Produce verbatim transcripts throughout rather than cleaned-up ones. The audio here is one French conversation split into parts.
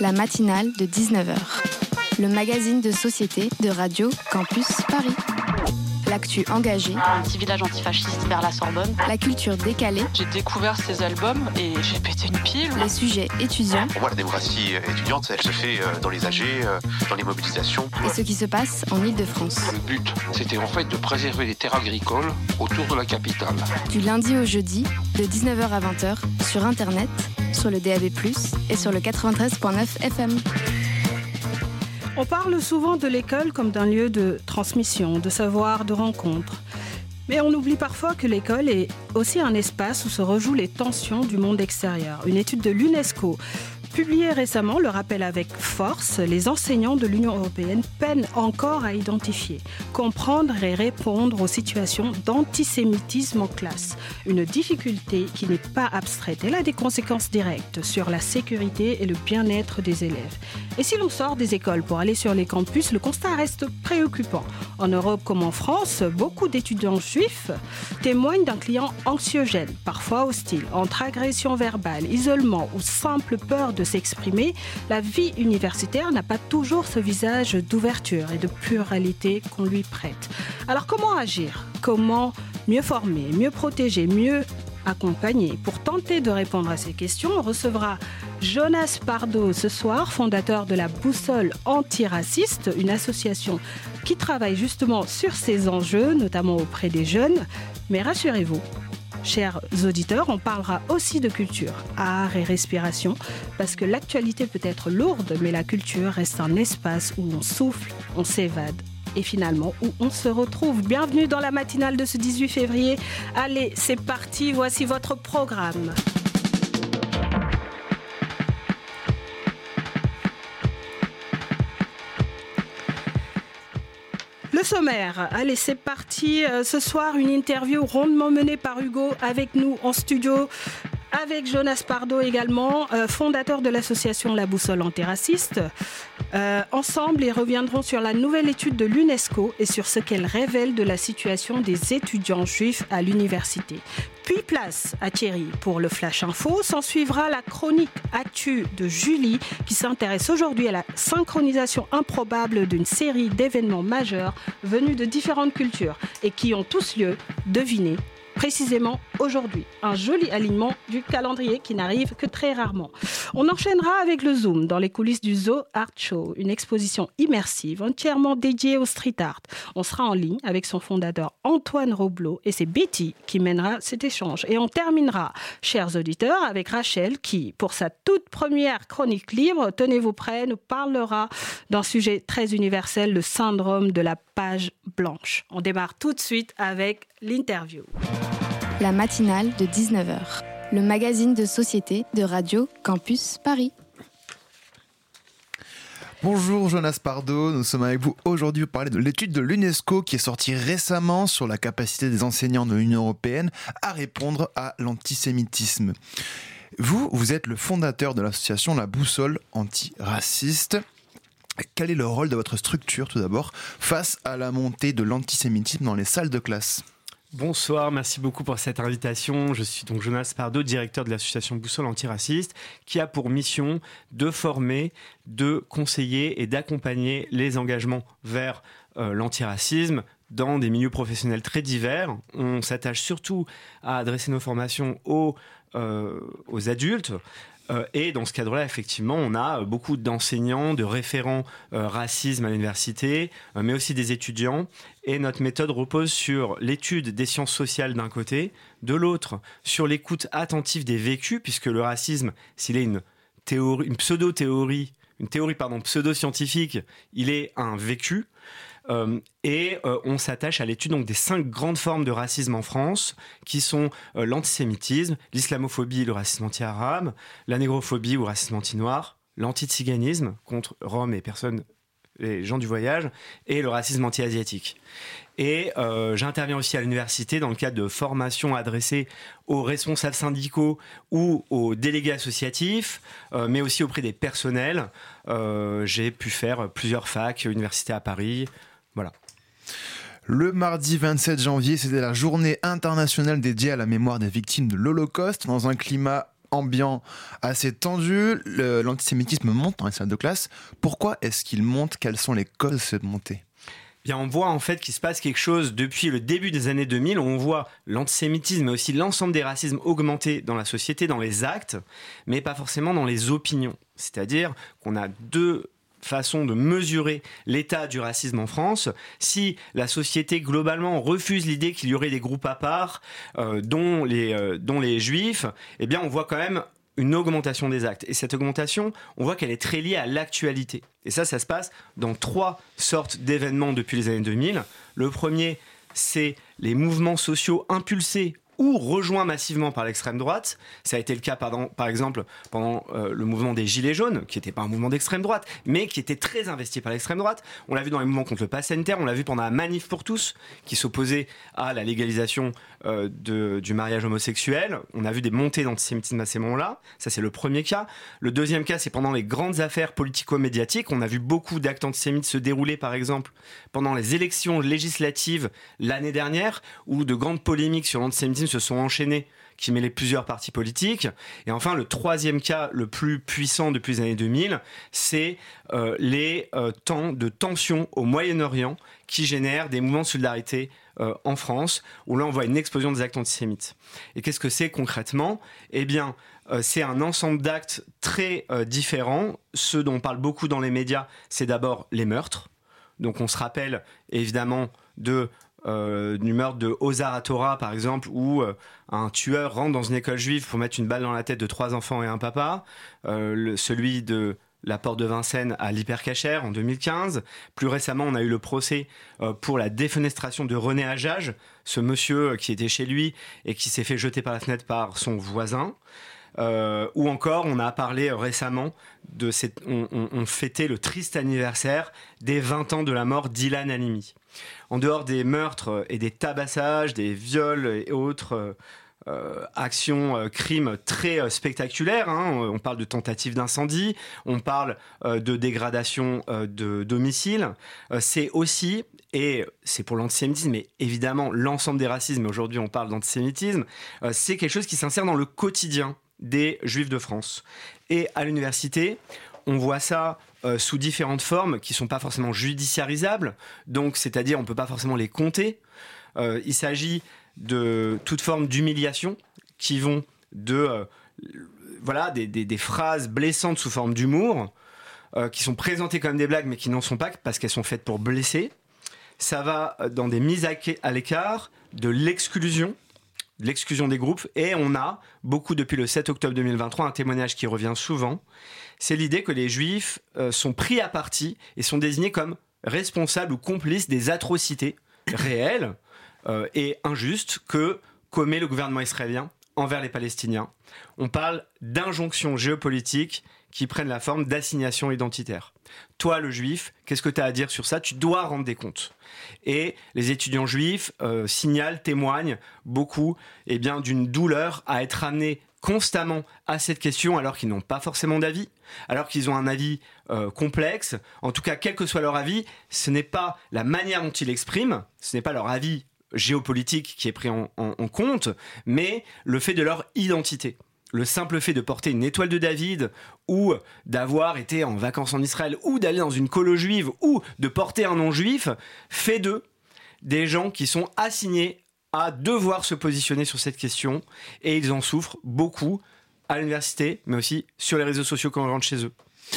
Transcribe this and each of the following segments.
La matinale de dix-neuf heures. Le magazine de société de Radio Campus Paris. L'actu engagée. Un petit village antifasciste vers la Sorbonne. La culture décalée. J'ai découvert ces albums et j'ai pété une pile. Les sujets étudiants. Pour moi, la démocratie étudiante, elle se fait dans les A G, dans les mobilisations. Et ce qui se passe en Ile-de-France. Le but, c'était en fait de préserver les terres agricoles autour de la capitale. Du lundi au jeudi, de dix-neuf heures à vingt heures, sur Internet, sur le D A B plus, et sur le quatre-vingt-treize virgule neuf F M. On parle souvent de l'école comme d'un lieu de transmission, de savoir, de rencontre. Mais on oublie parfois que l'école est aussi un espace où se rejouent les tensions du monde extérieur. Une étude de l'UNESCO publiée récemment le rappelle avec force. Les enseignants de l'Union européenne peinent encore à identifier, comprendre et répondre aux situations d'antisémitisme en classe. Une difficulté qui n'est pas abstraite. Elle a des conséquences directes sur la sécurité et le bien-être des élèves. Et si l'on sort des écoles pour aller sur les campus, le constat reste préoccupant. En Europe comme en France, beaucoup d'étudiants juifs témoignent d'un climat anxiogène, parfois hostile. Entre agression verbale, isolement ou simple peur de s'exprimer, la vie universitaire n'a pas toujours ce visage d'ouverture et de pluralité qu'on lui prête. Alors comment agir ? Comment mieux former, mieux protéger, mieux accompagner ? Pour tenter de répondre à ces questions, on recevra Jonas Pardo ce soir, fondateur de la Boussole Antiraciste, une association qui travaille justement sur ces enjeux, notamment auprès des jeunes. Mais rassurez-vous, chers auditeurs, on parlera aussi de culture, art et respiration, parce que l'actualité peut être lourde, mais la culture reste un espace où on souffle, on s'évade. Et finalement, où on se retrouve. Bienvenue dans la matinale de ce dix-huit février. Allez, c'est parti, voici votre programme. Le sommaire, allez, c'est parti. Euh, ce soir, une interview rondement menée par Hugo avec nous en studio. Avec Jonas Pardo également, euh, fondateur de l'association La Boussole Antiraciste. Euh, ensemble, ils reviendront sur la nouvelle étude de l'UNESCO et sur ce qu'elle révèle de la situation des étudiants juifs à l'université. Puis place à Thierry pour le Flash Info. S'en suivra la chronique Actu de Julie qui s'intéresse aujourd'hui à la synchronisation improbable d'une série d'événements majeurs venus de différentes cultures et qui ont tous lieu, devinez, précisément aujourd'hui. Un joli alignement du calendrier qui n'arrive que très rarement. On enchaînera avec le Zoom dans les coulisses du Zoo Art Show, une exposition immersive entièrement dédiée au street art. On sera en ligne avec son fondateur Antoine Roblot et c'est Betty qui mènera cet échange. Et on terminera, chers auditeurs, avec Rachel qui, pour sa toute première chronique libre, tenez-vous prêts, nous parlera d'un sujet très universel, le syndrome de la page blanche. On démarre tout de suite avec l'interview. La matinale de dix-neuf heures. Le magazine de société de Radio Campus Paris. Bonjour Jonas Pardo, nous sommes avec vous aujourd'hui pour parler de l'étude de l'UNESCO qui est sortie récemment sur la capacité des enseignants de l'Union européenne à répondre à l'antisémitisme. Vous, vous êtes le fondateur de l'association La Boussole Antiraciste. Quel est le rôle de votre structure tout d'abord face à la montée de l'antisémitisme dans les salles de classe ? Bonsoir, merci beaucoup pour cette invitation. Je suis donc Jonas Pardo, directeur de l'association Boussole Antiraciste, qui a pour mission de former, de conseiller et d'accompagner les engagements vers euh, l'antiracisme dans des milieux professionnels très divers. On s'attache surtout à adresser nos formations aux, euh, aux adultes. Euh, et dans ce cadre-là, effectivement, on a beaucoup d'enseignants, de référents euh, racisme à l'université, euh, mais aussi des étudiants. Et notre méthode repose sur l'étude des sciences sociales d'un côté, de l'autre, sur l'écoute attentive des vécus, puisque le racisme, s'il est une théorie, une pseudo-théorie, une théorie pardon, pseudo-scientifique, il est un vécu. Euh, et euh, on s'attache à l'étude donc, des cinq grandes formes de racisme en France, qui sont euh, l'antisémitisme, l'islamophobie, le racisme anti-arabe, la négrophobie ou racisme anti-noir, l'antiziganisme contre Roms et personnes, les gens du voyage, et le racisme anti-asiatique. Et euh, j'interviens aussi à l'université dans le cadre de formations adressées aux responsables syndicaux ou aux délégués associatifs, euh, mais aussi auprès des personnels. Euh, j'ai pu faire plusieurs facs, universités à Paris, voilà. Le mardi vingt-sept janvier, c'était la journée internationale dédiée à la mémoire des victimes de l'Holocauste. Dans un climat ambiant assez tendu. Le, l'antisémitisme monte dans les salles de classe. Pourquoi est-ce qu'il monte ? Quelles sont les causes de cette montée ? Bien, on voit en fait qu'il se passe quelque chose depuis le début des années deux mille, où on voit l'antisémitisme, mais aussi l'ensemble des racismes augmenter dans la société, dans les actes, mais pas forcément dans les opinions. C'est-à-dire qu'on a deux façons de mesurer l'état du racisme en France. Si la société globalement refuse l'idée qu'il y aurait des groupes à part, euh, dont les, euh, dont les juifs, eh bien on voit quand même une augmentation des actes. Et cette augmentation, on voit qu'elle est très liée à l'actualité. Et ça, ça se passe dans trois sortes d'événements depuis les années deux mille. Le premier, c'est les mouvements sociaux impulsés ou rejoints massivement par l'extrême droite. Ça a été le cas par, par exemple pendant euh, le mouvement des Gilets jaunes, qui n'était pas un mouvement d'extrême droite, mais qui était très investi par l'extrême droite. On l'a vu dans les mouvements contre le pass sanitaire, on l'a vu pendant la manif pour tous, qui s'opposait à la légalisation euh, de, du mariage homosexuel. On a vu des montées d'antisémitisme à ces moments-là. Ça, c'est le premier cas. Le deuxième cas, c'est pendant les grandes affaires politico-médiatiques. On a vu beaucoup d'actes antisémites se dérouler, par exemple, pendant les élections législatives l'année dernière, où de grandes polémiques sur l'antisémitisme se sont enchaînées, qui mêlaient plusieurs partis politiques. Et enfin, le troisième cas le plus puissant depuis les années deux mille, c'est euh, les euh, temps de tension au Moyen-Orient qui génèrent des mouvements de solidarité euh, en France, où là on voit une explosion des actes antisémites. Et qu'est-ce que c'est concrètement ? Eh bien, euh, c'est un ensemble d'actes très euh, différents. Ceux dont on parle beaucoup dans les médias, c'est d'abord les meurtres. Donc on se rappelle évidemment de Euh, du meurtre de Ozar Hatorah par exemple, où euh, un tueur rentre dans une école juive pour mettre une balle dans la tête de trois enfants et un papa, euh, le, celui de la porte de Vincennes à l'Hypercacher en deux mille quinze. Plus récemment, on a eu le procès euh, pour la défenestration de René Hajjaj, ce monsieur qui était chez lui et qui s'est fait jeter par la fenêtre par son voisin. Euh, ou encore, on a parlé récemment de cette, on, on, on fêtait le triste anniversaire des vingt ans de la mort d'Ilan Halimi. En dehors des meurtres et des tabassages, des viols et autres euh, actions, euh, crimes très euh, spectaculaires, hein, on parle de tentatives d'incendie, on parle euh, de dégradation euh, de domicile, euh, c'est aussi, et c'est pour l'antisémitisme, mais évidemment l'ensemble des racismes, aujourd'hui on parle d'antisémitisme, euh, c'est quelque chose qui s'insère dans le quotidien des Juifs de France. Et à l'université, on voit ça euh, sous différentes formes qui ne sont pas forcément judiciarisables, donc c'est-à-dire on ne peut pas forcément les compter. Euh, il s'agit de toute forme d'humiliation qui vont de euh, voilà, des, des, des phrases blessantes sous forme d'humour, euh, qui sont présentées comme des blagues mais qui n'en sont pas parce qu'elles sont faites pour blesser. Ça va dans des mises à l'écart, de l'exclusion, l'exclusion des groupes, et on a beaucoup depuis le sept octobre deux mille vingt-trois un témoignage qui revient souvent, c'est l'idée que les juifs euh, sont pris à partie et sont désignés comme responsables ou complices des atrocités réelles euh, et injustes que commet le gouvernement israélien envers les Palestiniens. On parle d'injonctions géopolitiques qui prennent la forme d'assignations identitaires. Toi, le juif, qu'est-ce que tu as à dire sur ça ? Tu dois rendre des comptes. Et les étudiants juifs euh, signalent, témoignent beaucoup eh bien, d'une douleur à être amenés constamment à cette question alors qu'ils n'ont pas forcément d'avis, alors qu'ils ont un avis euh, complexe. En tout cas, quel que soit leur avis, ce n'est pas la manière dont ils l'expriment, ce n'est pas leur avis géopolitique qui est pris en, en, en compte, mais le fait de leur identité. Le simple fait de porter une étoile de David ou d'avoir été en vacances en Israël ou d'aller dans une colo juive ou de porter un nom juif fait d'eux des gens qui sont assignés à devoir se positionner sur cette question, et ils en souffrent beaucoup à l'université mais aussi sur les réseaux sociaux quand on rentre chez eux.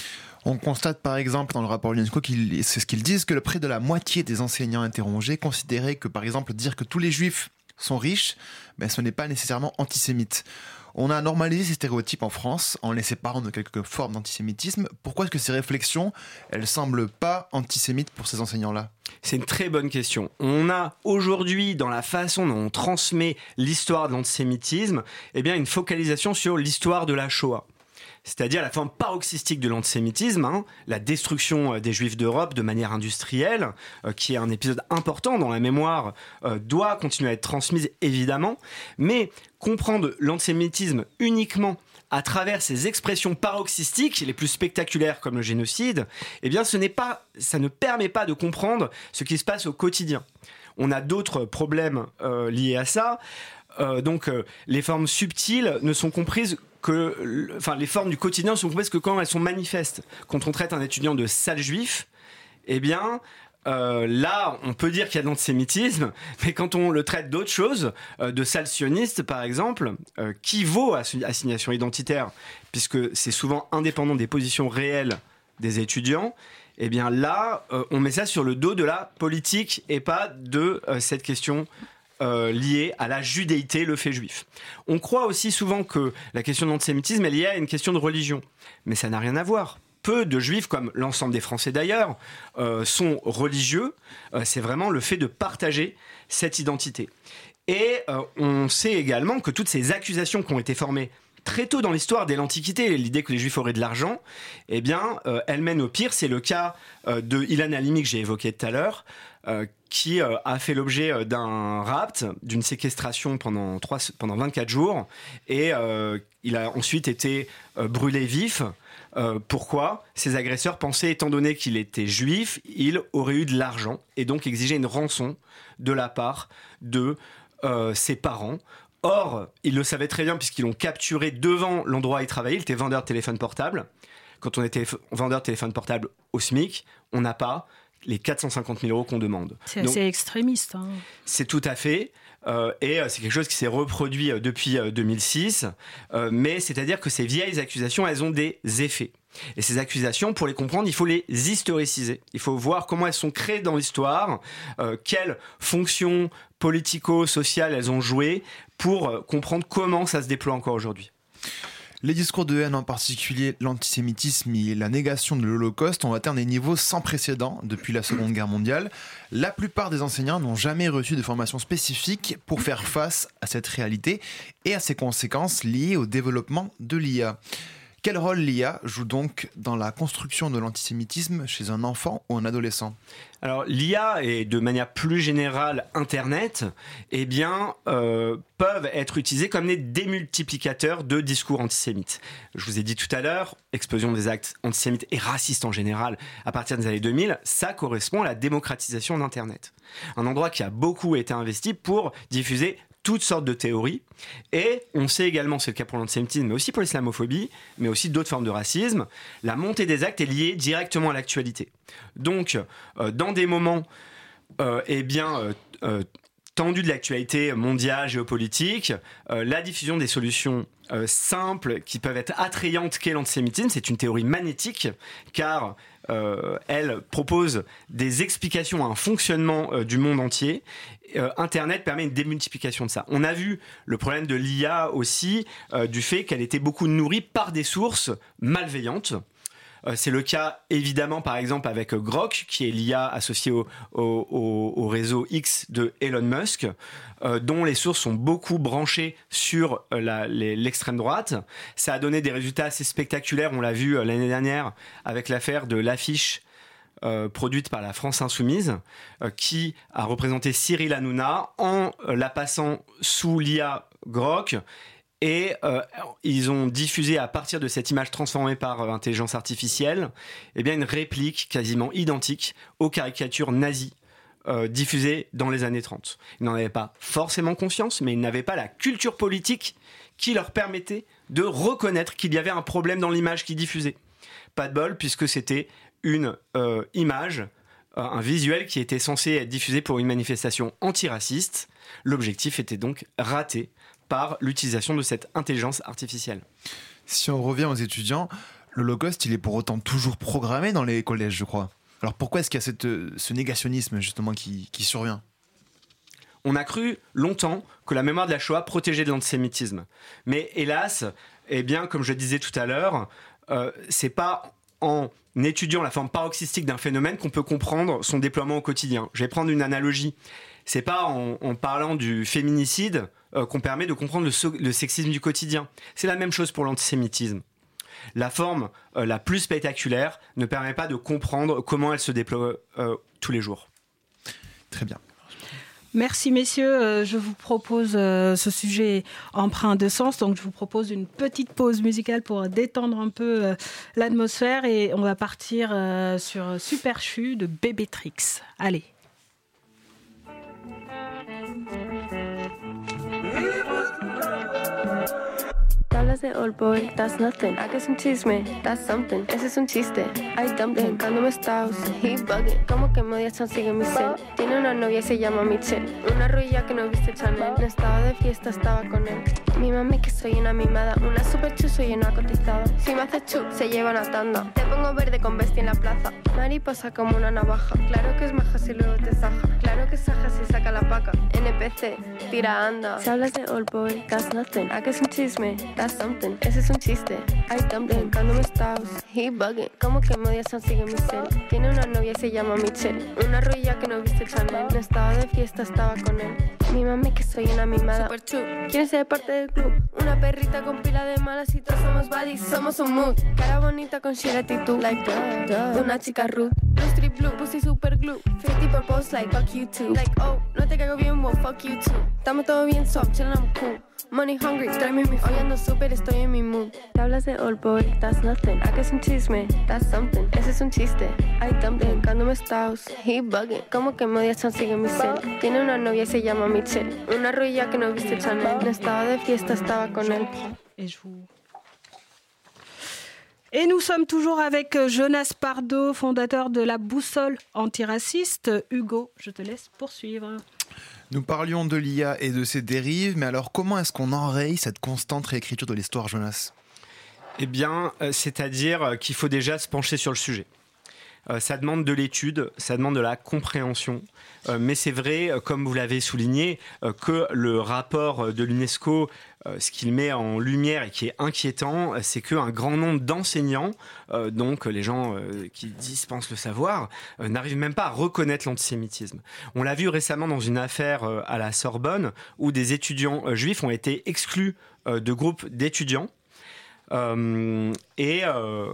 On constate par exemple dans le rapport UNESCO, qu'ils, c'est ce qu'ils disent, que près de la moitié des enseignants interrogés considéraient que par exemple dire que tous les juifs sont riches, ben, ce n'est pas nécessairement antisémite. On a normalisé ces stéréotypes en France en les séparant de quelques formes d'antisémitisme. Pourquoi est-ce que ces réflexions, elles semblent pas antisémites pour ces enseignants-là ? C'est une très bonne question. On a aujourd'hui, dans la façon dont on transmet l'histoire de l'antisémitisme, eh bien une focalisation sur l'histoire de la Shoah. C'est-à-dire la forme paroxystique de l'antisémitisme, hein, la destruction des Juifs d'Europe de manière industrielle, euh, qui est un épisode important dans la mémoire, euh, doit continuer à être transmise évidemment, mais comprendre l'antisémitisme uniquement à travers ces expressions paroxystiques, les plus spectaculaires comme le génocide, eh bien ce n'est pas, ça ne permet pas de comprendre ce qui se passe au quotidien. On a d'autres problèmes euh, liés à ça, euh, donc euh, les formes subtiles ne sont comprises que enfin, les formes du quotidien sont complexes que quand elles sont manifestes. Quand on traite un étudiant de sale juif, eh bien... Euh, là, on peut dire qu'il y a de l'antisémitisme, mais quand on le traite d'autres choses, euh, de sale sioniste par exemple, euh, qui vaut assignation identitaire, puisque c'est souvent indépendant des positions réelles des étudiants, eh bien là, euh, on met ça sur le dos de la politique et pas de euh, cette question euh, liée à la judéité, le fait juif. On croit aussi souvent que la question de l'antisémitisme est liée à une question de religion, mais ça n'a rien à voir. Peu de juifs, comme l'ensemble des Français d'ailleurs, euh, sont religieux. Euh, c'est vraiment le fait de partager cette identité. Et euh, on sait également que toutes ces accusations qui ont été formées très tôt dans l'histoire, dès l'Antiquité, l'idée que les juifs auraient de l'argent, eh bien, euh, elles mènent au pire. C'est le cas euh, de Ilan Halimi que j'ai évoqué tout à l'heure, euh, qui euh, a fait l'objet d'un rapt, d'une séquestration pendant, trois, pendant vingt-quatre jours, et euh, il a ensuite été euh, brûlé vif. Euh, pourquoi ? Ces agresseurs pensaient, étant donné qu'il était juif, il aurait eu de l'argent et donc exigeait une rançon de la part de euh, ses parents. Or, ils le savaient très bien puisqu'ils l'ont capturé devant l'endroit où il travaillait. Il était vendeur de téléphone portable. Quand on était vendeur de téléphone portable au SMIC, on n'a pas les quatre cent cinquante mille euros qu'on demande. C'est assez donc, extrémiste. Hein. C'est tout à fait. Euh, et euh, c'est quelque chose qui s'est reproduit euh, depuis euh, deux mille six. Euh, mais c'est-à-dire que ces vieilles accusations, elles ont des effets. Et ces accusations, pour les comprendre, il faut les historiciser. Il faut voir comment elles sont créées dans l'histoire, euh, quelles fonctions politico-sociales elles ont joué pour euh, comprendre comment ça se déploie encore aujourd'hui. Les discours de haine, en particulier l'antisémitisme et la négation de l'Holocauste, ont atteint des niveaux sans précédent depuis la Seconde Guerre mondiale. La plupart des enseignants n'ont jamais reçu de formation spécifique pour faire face à cette réalité et à ses conséquences liées au développement de l'I A. Quel rôle l'I A joue donc dans la construction de l'antisémitisme chez un enfant ou un adolescent ? Alors l'I A et de manière plus générale Internet, eh bien, euh, peuvent être utilisés comme des démultiplicateurs de discours antisémites. Je vous ai dit tout à l'heure, explosion des actes antisémites et racistes en général à partir des années deux mille, ça correspond à la démocratisation d'Internet. Un endroit qui a beaucoup été investi pour diffuser toutes sortes de théories. Et on sait également, c'est le cas pour l'antisémitisme, mais aussi pour l'islamophobie, mais aussi d'autres formes de racisme, la montée des actes est liée directement à l'actualité. Donc, euh, dans des moments euh, eh bien, euh, euh, tendus de l'actualité mondiale, géopolitique, euh, la diffusion des solutions euh, simples qui peuvent être attrayantes qu'est l'antisémitisme, c'est une théorie magnétique, car euh, elle propose des explications à un fonctionnement euh, du monde entier. Euh, Internet permet une démultiplication de ça. On a vu le problème de l'I A aussi, euh, du fait qu'elle était beaucoup nourrie par des sources malveillantes. Euh, c'est le cas évidemment par exemple avec Grok, qui est l'I A associée au, au, au, au réseau X de Elon Musk, euh, dont les sources sont beaucoup branchées sur euh, la, les, l'extrême droite. Ça a donné des résultats assez spectaculaires, on l'a vu euh, l'année dernière avec l'affaire de l'affiche Euh, produite par la France Insoumise, euh, qui a représenté Cyril Hanouna en euh, la passant sous l'I A Grok. Et euh, ils ont diffusé à partir de cette image transformée par euh, intelligence artificielle, eh bien une réplique quasiment identique aux caricatures nazies euh, diffusées dans les années trente. Ils n'en avaient pas forcément conscience, mais ils n'avaient pas la culture politique qui leur permettait de reconnaître qu'il y avait un problème dans l'image qu'ils diffusaient. Pas de bol, puisque c'était une euh, image, euh, un visuel qui était censé être diffusé pour une manifestation antiraciste. L'objectif était donc raté par l'utilisation de cette intelligence artificielle. Si on revient aux étudiants, l'Holocauste, il est pour autant toujours programmé dans les collèges, je crois. Alors pourquoi est-ce qu'il y a cette, ce négationnisme justement qui, qui survient ? On a cru longtemps que la mémoire de la Shoah protégeait de l'antisémitisme. Mais hélas, eh bien, comme je disais tout à l'heure, euh, c'est pas en étudiant la forme paroxystique d'un phénomène qu'on peut comprendre son déploiement au quotidien. Je vais prendre une analogie. C'est pas en, en parlant du féminicide euh, qu'on permet de comprendre le, so- le sexisme du quotidien. C'est la même chose pour l'antisémitisme. La forme euh, la plus spectaculaire ne permet pas de comprendre comment elle se déploie euh, tous les jours. Très bien. Merci messieurs, euh, je vous propose euh, ce sujet empreint de sens, donc je vous propose une petite pause musicale pour détendre un peu euh, l'atmosphère et on va partir euh, sur Super Chu de Bébé Trix. Allez. Dans le hablas de old boy, that's nothing. ¿A que es un chisme? That's something. Ese es un chiste. I dumped him, cuando me staus. He bugging. ¿Cómo que me odias? Sigue mi cel. Tiene una novia y se llama Michelle. Una ruilla que no viste Chanel. No estaba de fiesta, estaba con él. Mi mami que soy una mimada. Una super chuzo y una cotizada. Si me hace chup, se lleva una tanda. Te pongo verde con bestia en la plaza. Mariposa como una navaja. Claro que es maja si luego te saja. Claro que saja si saca la paca. N P C, tira anda. Si hablas de old boy, that's nothing. ¿A que es un chisme? That's something. Ese es un chiste. I dumped him, cuando me staus. He bugging. ¿Cómo que me odias? Sigue mi cel. Tiene una novia y se llama Michelle. Una ruilla que no viste Chanel. No estaba de fiesta, estaba con él. Mi mami que soy una mimada. Super chup. ¿Quieren ser parte del club? Una perrita con pila de malas y todos somos buddies. Somos un mood. Cara bonita con shit attitude. Like duh, duh. De una chica rude. Blue street blue, pussy super glue. fifty purpose like fuck you too. Like oh, no te cago bien, well fuck you too. Estamos todo bien, so I'm chillin', I'm cool. Money hungry, tráeme mi food. Hoy ando super, estoy en mi mood. Te hablas de old boy, that's nothing. ¿A que es un chisme? That's something. Ese es un chiste. I dumped him, cuando me staus. He bugging. ¿Cómo que me odias? Sigue mi cel. Tiene una novia y se llama Michelle. Una ruilla que no viste Chanel. No estaba de fiesta, estaba con él. Et je vous... Et nous sommes toujours avec Jonas Pardo, fondateur de la Boussole antiraciste. Hugo, je te laisse poursuivre. Nous parlions de l'I A et de ses dérives, mais alors comment est-ce qu'on enraye cette constante réécriture de l'histoire, Jonas ? Eh bien, euh, c'est-à-dire qu'il faut déjà se pencher sur le sujet. Euh, ça demande de l'étude, ça demande de la compréhension. Euh, mais c'est vrai, euh, comme vous l'avez souligné, euh, que le rapport de l'UNESCO, euh, ce qu'il met en lumière et qui est inquiétant, c'est qu'un grand nombre d'enseignants, euh, donc les gens euh, qui dispensent le savoir, euh, n'arrivent même pas à reconnaître l'antisémitisme. On l'a vu récemment dans une affaire euh, à la Sorbonne, où des étudiants euh, juifs ont été exclus euh, de groupes d'étudiants. Euh, et... Euh,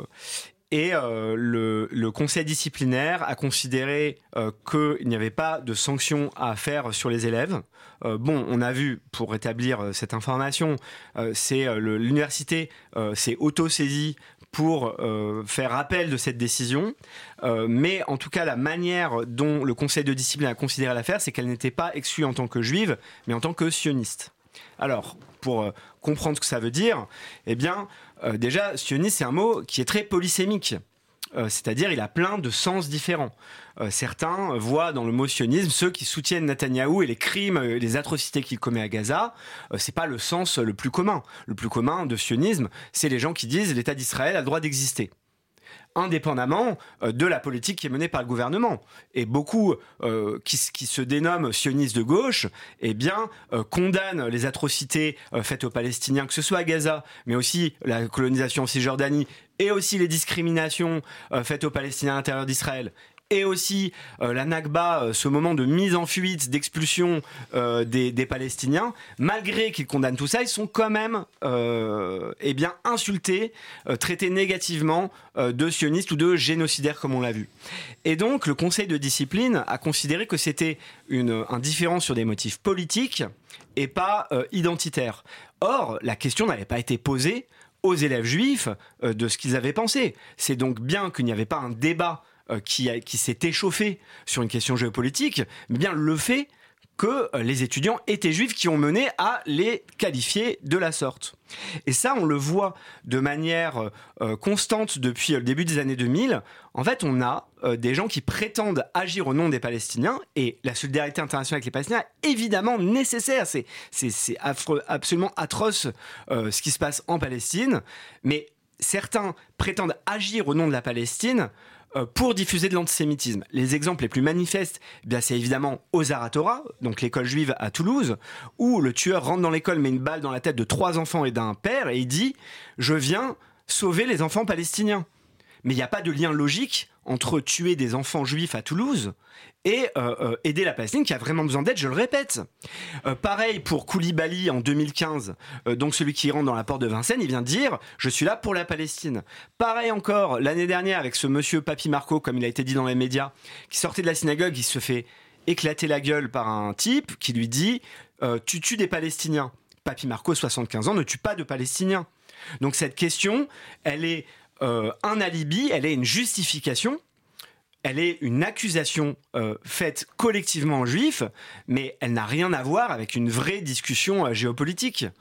Et euh, le, le conseil disciplinaire a considéré euh, qu'il n'y avait pas de sanctions à faire sur les élèves. Euh, bon, on a vu, pour rétablir euh, cette information, euh, c'est euh, le, l'université euh, s'est auto-saisie pour euh, faire appel de cette décision. Euh, mais en tout cas, la manière dont le conseil de discipline a considéré l'affaire, c'est qu'elle n'était pas exclue en tant que juive, mais en tant que sioniste. Alors, pour euh, comprendre ce que ça veut dire, eh bien, euh, déjà, sioniste, c'est un mot qui est très polysémique. Euh, c'est-à-dire, il a plein de sens différents. Euh, certains voient dans le mot sionisme ceux qui soutiennent Netanyahou et les crimes, euh, les atrocités qu'il commet à Gaza. Euh, c'est pas le sens le plus commun. Le plus commun de sionisme, c'est les gens qui disent l'État d'Israël a le droit d'exister, indépendamment euh, de la politique qui est menée par le gouvernement. Et beaucoup euh, qui, qui se dénomment sionistes de gauche, eh bien, euh, condamnent les atrocités euh, faites aux Palestiniens, que ce soit à Gaza, mais aussi la colonisation en Cisjordanie, et aussi les discriminations euh, faites aux Palestiniens à l'intérieur d'Israël, et aussi euh, la Nakba, euh, ce moment de mise en fuite, d'expulsion euh, des, des Palestiniens. Malgré qu'ils condamnent tout ça, ils sont quand même euh, eh bien, insultés, euh, traités négativement euh, de sionistes ou de génocidaires, comme on l'a vu. Et donc, le Conseil de discipline a considéré que c'était une, un différend sur des motifs politiques et pas euh, identitaires. Or, la question n'avait pas été posée aux élèves juifs euh, de ce qu'ils avaient pensé. C'est donc bien qu'il n'y avait pas un débat Qui, a, qui s'est échauffé sur une question géopolitique, mais bien le fait que les étudiants étaient juifs qui ont mené à les qualifier de la sorte. Et ça, on le voit de manière euh, constante depuis le début des années deux mille. En fait, on a euh, des gens qui prétendent agir au nom des Palestiniens, et la solidarité internationale avec les Palestiniens est évidemment nécessaire. C'est, c'est, c'est affreux, absolument atroce euh, ce qui se passe en Palestine, mais certains prétendent agir au nom de la Palestine pour diffuser de l'antisémitisme. Les exemples les plus manifestes, eh bien, c'est évidemment Ozar HaTorah, donc l'école juive à Toulouse, où le tueur rentre dans l'école, met une balle dans la tête de trois enfants et d'un père, et il dit « Je viens sauver les enfants palestiniens ». Mais il n'y a pas de lien logique entre tuer des enfants juifs à Toulouse et euh, euh, aider la Palestine qui a vraiment besoin d'aide, je le répète. Euh, pareil pour Koulibaly en deux mille quinze, euh, donc celui qui rentre dans la porte de Vincennes, il vient dire « Je suis là pour la Palestine ». Pareil encore l'année dernière avec ce monsieur Papi Marco, comme il a été dit dans les médias, qui sortait de la synagogue, il se fait éclater la gueule par un type qui lui dit euh, « Tu tues des Palestiniens ». Papi Marco, soixante-quinze ans, ne tue pas de Palestiniens. Donc cette question, elle est euh, un alibi, elle est une justification. Elle est une accusation euh, faite collectivement aux Juifs, mais elle n'a rien à voir avec une vraie discussion euh, géopolitique.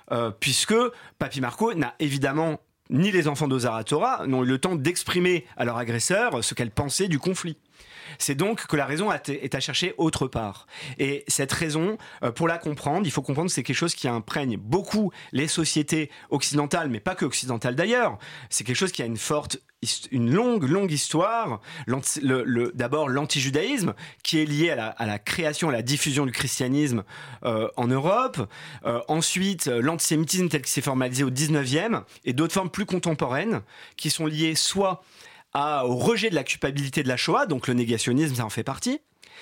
euh, puisque Papy Marco n'a évidemment ni les enfants d'Ozaratora n'ont eu le temps d'exprimer à leur agresseur ce qu'elles pensaient du conflit. C'est donc que la raison est à chercher autre part. Et cette raison, pour la comprendre, il faut comprendre que c'est quelque chose qui imprègne beaucoup les sociétés occidentales, mais pas que occidentales d'ailleurs. C'est quelque chose qui a une forte, une longue, longue histoire. Le, le, d'abord, l'antijudaïsme, qui est lié à la, à la création, à la diffusion du christianisme euh, en Europe. Euh, ensuite, l'antisémitisme tel qu'il s'est formalisé au dix-neuvième, et d'autres formes plus contemporaines, qui sont liées soit À, au rejet de la culpabilité de la Shoah, donc le négationnisme, ça en fait partie,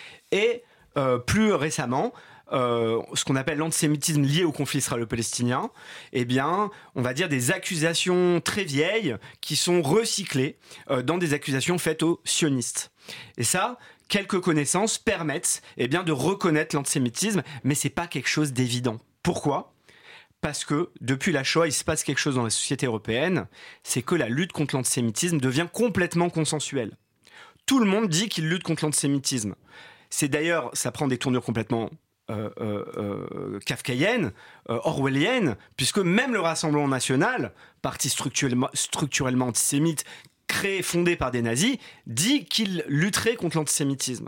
et euh, plus récemment, euh, ce qu'on appelle l'antisémitisme lié au conflit israélo-palestinien, eh bien, on va dire des accusations très vieilles qui sont recyclées euh, dans des accusations faites aux sionistes. Et ça, quelques connaissances permettent eh bien, de reconnaître l'antisémitisme, mais c'est pas quelque chose d'évident. Pourquoi ? Parce que depuis la Shoah, il se passe quelque chose dans la société européenne, c'est que la lutte contre l'antisémitisme devient complètement consensuelle. Tout le monde dit qu'il lutte contre l'antisémitisme. C'est d'ailleurs, ça prend des tournures complètement euh, euh, euh, kafkaïennes, euh, orwelliennes, puisque même le Rassemblement national, parti structurellement, structurellement antisémite, créé, fondé par des nazis, dit qu'il lutterait contre l'antisémitisme.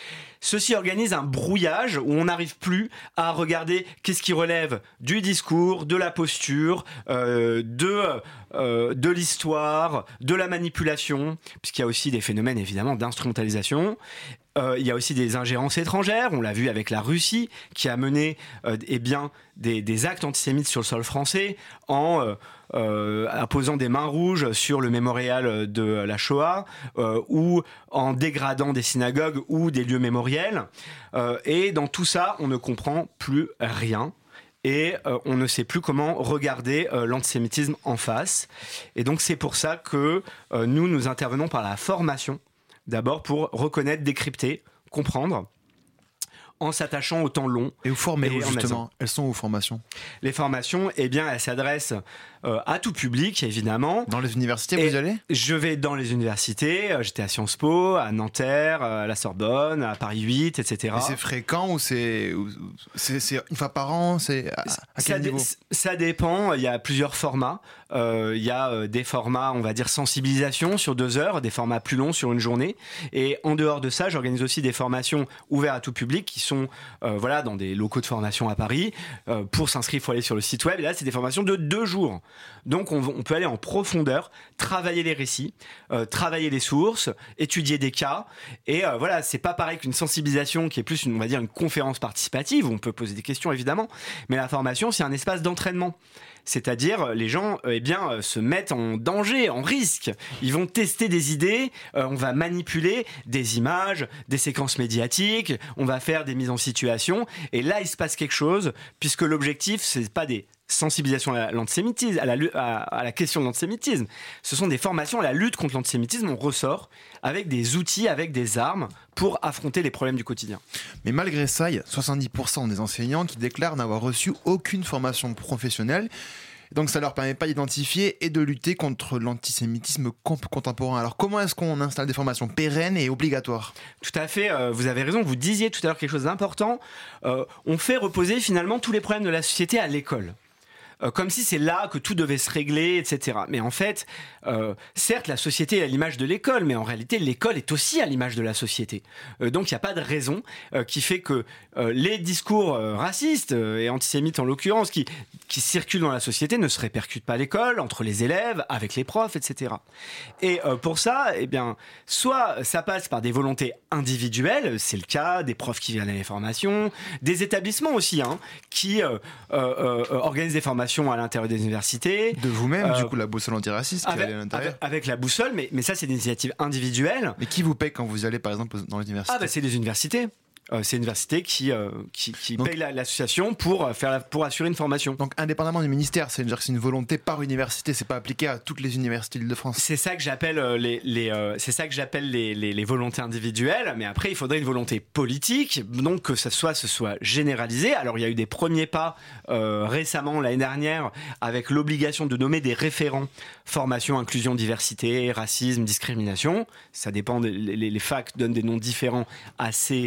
Ceci organise un brouillage où on n'arrive plus à regarder qu'est-ce qui relève du discours, de la posture, euh, de, euh, de l'histoire, de la manipulation, puisqu'il y a aussi des phénomènes évidemment d'instrumentalisation. Euh, il y a aussi des ingérences étrangères, on l'a vu avec la Russie, qui a mené euh, eh bien, des, des actes antisémites sur le sol français en euh, euh, apposant des mains rouges sur le mémorial de la Shoah euh, ou en dégradant des synagogues ou des lieux mémoriels. Euh, et dans tout ça, on ne comprend plus rien. Et euh, on ne sait plus comment regarder euh, l'antisémitisme en face. Et donc c'est pour ça que euh, nous, nous intervenons par la formation. D'abord pour reconnaître, décrypter, comprendre, en s'attachant au temps long. Et où formez-vous justement ? Elles sont où formations ? Les formations, eh bien, elles s'adressent euh, à tout public, évidemment. Dans les universités, et vous y allez ? Je vais dans les universités. Euh, j'étais à Sciences Po, à Nanterre, à la Sorbonne, à Paris huit, et cetera. Et c'est fréquent ou c'est, ou c'est, c'est une fois par an ? C'est à, à quel ça, niveau ? dé- ça dépend. Il y a plusieurs formats. Euh, il y a euh, des formats, on va dire, sensibilisation sur deux heures, des formats plus longs sur une journée. Et en dehors de ça, j'organise aussi des formations ouvertes à tout public qui sont euh, voilà, dans des locaux de formation à Paris. Euh, pour s'inscrire, il faut aller sur le site web. Et là, c'est des formations de deux jours. Donc, on, on peut aller en profondeur, travailler les récits, euh, travailler les sources, étudier des cas. Et euh, voilà, c'est pas pareil qu'une sensibilisation qui est plus, une, on va dire, une conférence participative où on peut poser des questions, évidemment. Mais la formation, c'est un espace d'entraînement. C'est-à-dire, les gens euh, eh bien, euh, se mettent en danger, en risque. Ils vont tester des idées, euh, on va manipuler des images, des séquences médiatiques, on va faire des mises en situation. Et là, il se passe quelque chose, puisque l'objectif, c'est pas des sensibilisations à l'antisémitisme, à la, à, à la question de l'antisémitisme. Ce sont des formations à la lutte contre l'antisémitisme. On ressort avec des outils, avec des armes pour affronter les problèmes du quotidien. Mais malgré ça, il y a soixante-dix pour cent des enseignants qui déclarent n'avoir reçu aucune formation professionnelle. Donc ça ne leur permet pas d'identifier et de lutter contre l'antisémitisme contemporain. Alors comment est-ce qu'on installe des formations pérennes et obligatoires ? Tout à fait, euh, vous avez raison, vous disiez tout à l'heure quelque chose d'important. Euh, on fait reposer finalement tous les problèmes de la société à l'école. Euh, comme si c'est là que tout devait se régler, et cetera. Mais en fait, euh, certes, la société est à l'image de l'école, mais en réalité, l'école est aussi à l'image de la société. Euh, donc, il n'y a pas de raison euh, qui fait que euh, les discours euh, racistes euh, et antisémites, en l'occurrence, qui, qui circulent dans la société, ne se répercutent pas à l'école, entre les élèves, avec les profs, et cetera. Et euh, pour ça, eh bien, soit ça passe par des volontés individuelles, c'est le cas des profs qui viennent à les formations, des établissements aussi, hein, qui euh, euh, euh, organisent des formations à l'intérieur des universités. De vous-même, euh, du coup, la boussole antiraciste qui avec, est à l'intérieur. Avec, avec la boussole, mais, mais ça, c'est des initiatives individuelles. Mais qui vous paye quand vous allez, par exemple, dans les universités ? Ah, bah, c'est les universités. Euh, c'est l'université qui, euh, qui, qui donc, paye la, l'association pour, faire la, pour assurer une formation. Donc, indépendamment du ministère, c'est-à-dire que c'est une volonté par université, c'est pas appliqué à toutes les universités d'Île-de-France. C'est ça que j'appelle euh, les, les, euh, c'est ça que j'appelle les, les, les volontés individuelles, mais après, il faudrait une volonté politique, donc que ça soit, ce soit généralisé. Alors, il y a eu des premiers pas euh, récemment, l'année dernière, avec l'obligation de nommer des référents formation, inclusion, diversité, racisme, discrimination. Ça dépend, des, les, les facs donnent des noms différents à ces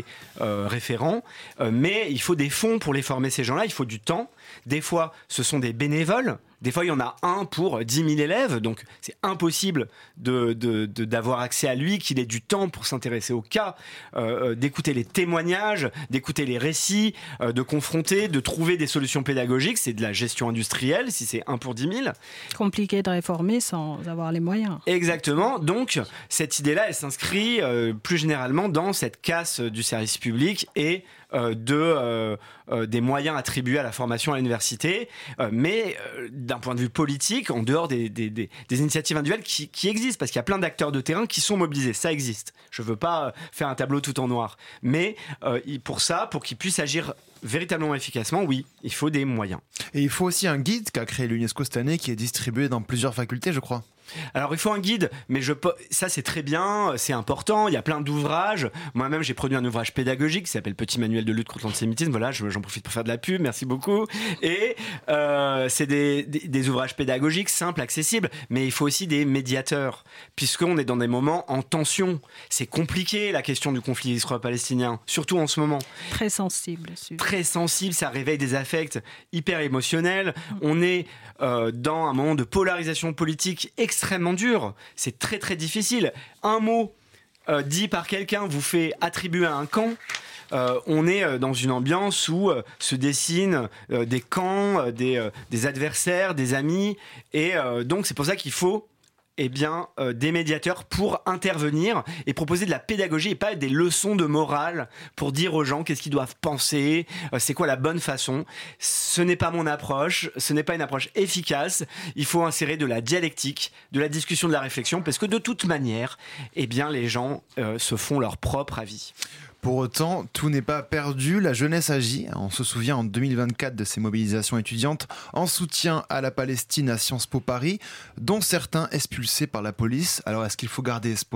euh, référents, euh, mais il faut des fonds pour les former, ces gens-là, il faut du temps. Des fois, ce sont des bénévoles. Des fois, il y en a un pour dix mille élèves, donc c'est impossible de, de, de, d'avoir accès à lui, qu'il ait du temps pour s'intéresser au cas, euh, d'écouter les témoignages, d'écouter les récits, euh, de confronter, de trouver des solutions pédagogiques. C'est de la gestion industrielle, si c'est un pour dix mille. Compliqué de réformer sans avoir les moyens. Exactement. Donc, cette idée-là, elle s'inscrit euh, plus généralement dans cette casse du service public et euh, de, euh, euh, des moyens attribués à la formation à l'université, euh, mais euh, d'un point de vue politique, en dehors des, des, des, des initiatives individuelles qui, qui existent, parce qu'il y a plein d'acteurs de terrain qui sont mobilisés. Ça existe. Je ne veux pas faire un tableau tout en noir. Mais euh, pour ça, pour qu'ils puissent agir véritablement efficacement, oui, il faut des moyens. Et il faut aussi un guide qu'a créé l'UNESCO cette année, qui est distribué dans plusieurs facultés, je crois. Alors il faut un guide, mais je, ça c'est très bien, c'est important, il y a plein d'ouvrages. Moi-même j'ai produit un ouvrage pédagogique qui s'appelle Petit manuel de lutte contre l'antisémitisme, voilà, j'en profite pour faire de la pub, merci beaucoup. Et euh, c'est des, des, des ouvrages pédagogiques simples, accessibles, mais il faut aussi des médiateurs, puisqu'on est dans des moments en tension. C'est compliqué la question du conflit israélo-palestinien, surtout en ce moment. Très sensible. Très sensible, ça réveille des affects hyper émotionnels. Mmh. On est euh, dans un moment de polarisation politique extrêmement extrêmement dur, c'est très très difficile. Un mot euh, dit par quelqu'un vous fait attribuer à un camp. Euh, on est euh, dans une ambiance où euh, se dessinent euh, des camps, euh, des, euh, des adversaires, des amis, et euh, donc c'est pour ça qu'il faut eh bien, euh, des médiateurs pour intervenir et proposer de la pédagogie et pas des leçons de morale pour dire aux gens qu'est-ce qu'ils doivent penser, euh, c'est quoi la bonne façon. Ce n'est pas mon approche, ce n'est pas une approche efficace. Il faut insérer de la dialectique, de la discussion, de la réflexion, parce que de toute manière, eh bien, les gens euh, se font leur propre avis. Pour autant, tout n'est pas perdu, la jeunesse agit. On se souvient en deux mille vingt-quatre de ces mobilisations étudiantes en soutien à la Palestine à Sciences Po Paris, dont certains expulsés par la police. Alors est-ce qu'il faut garder espoir ?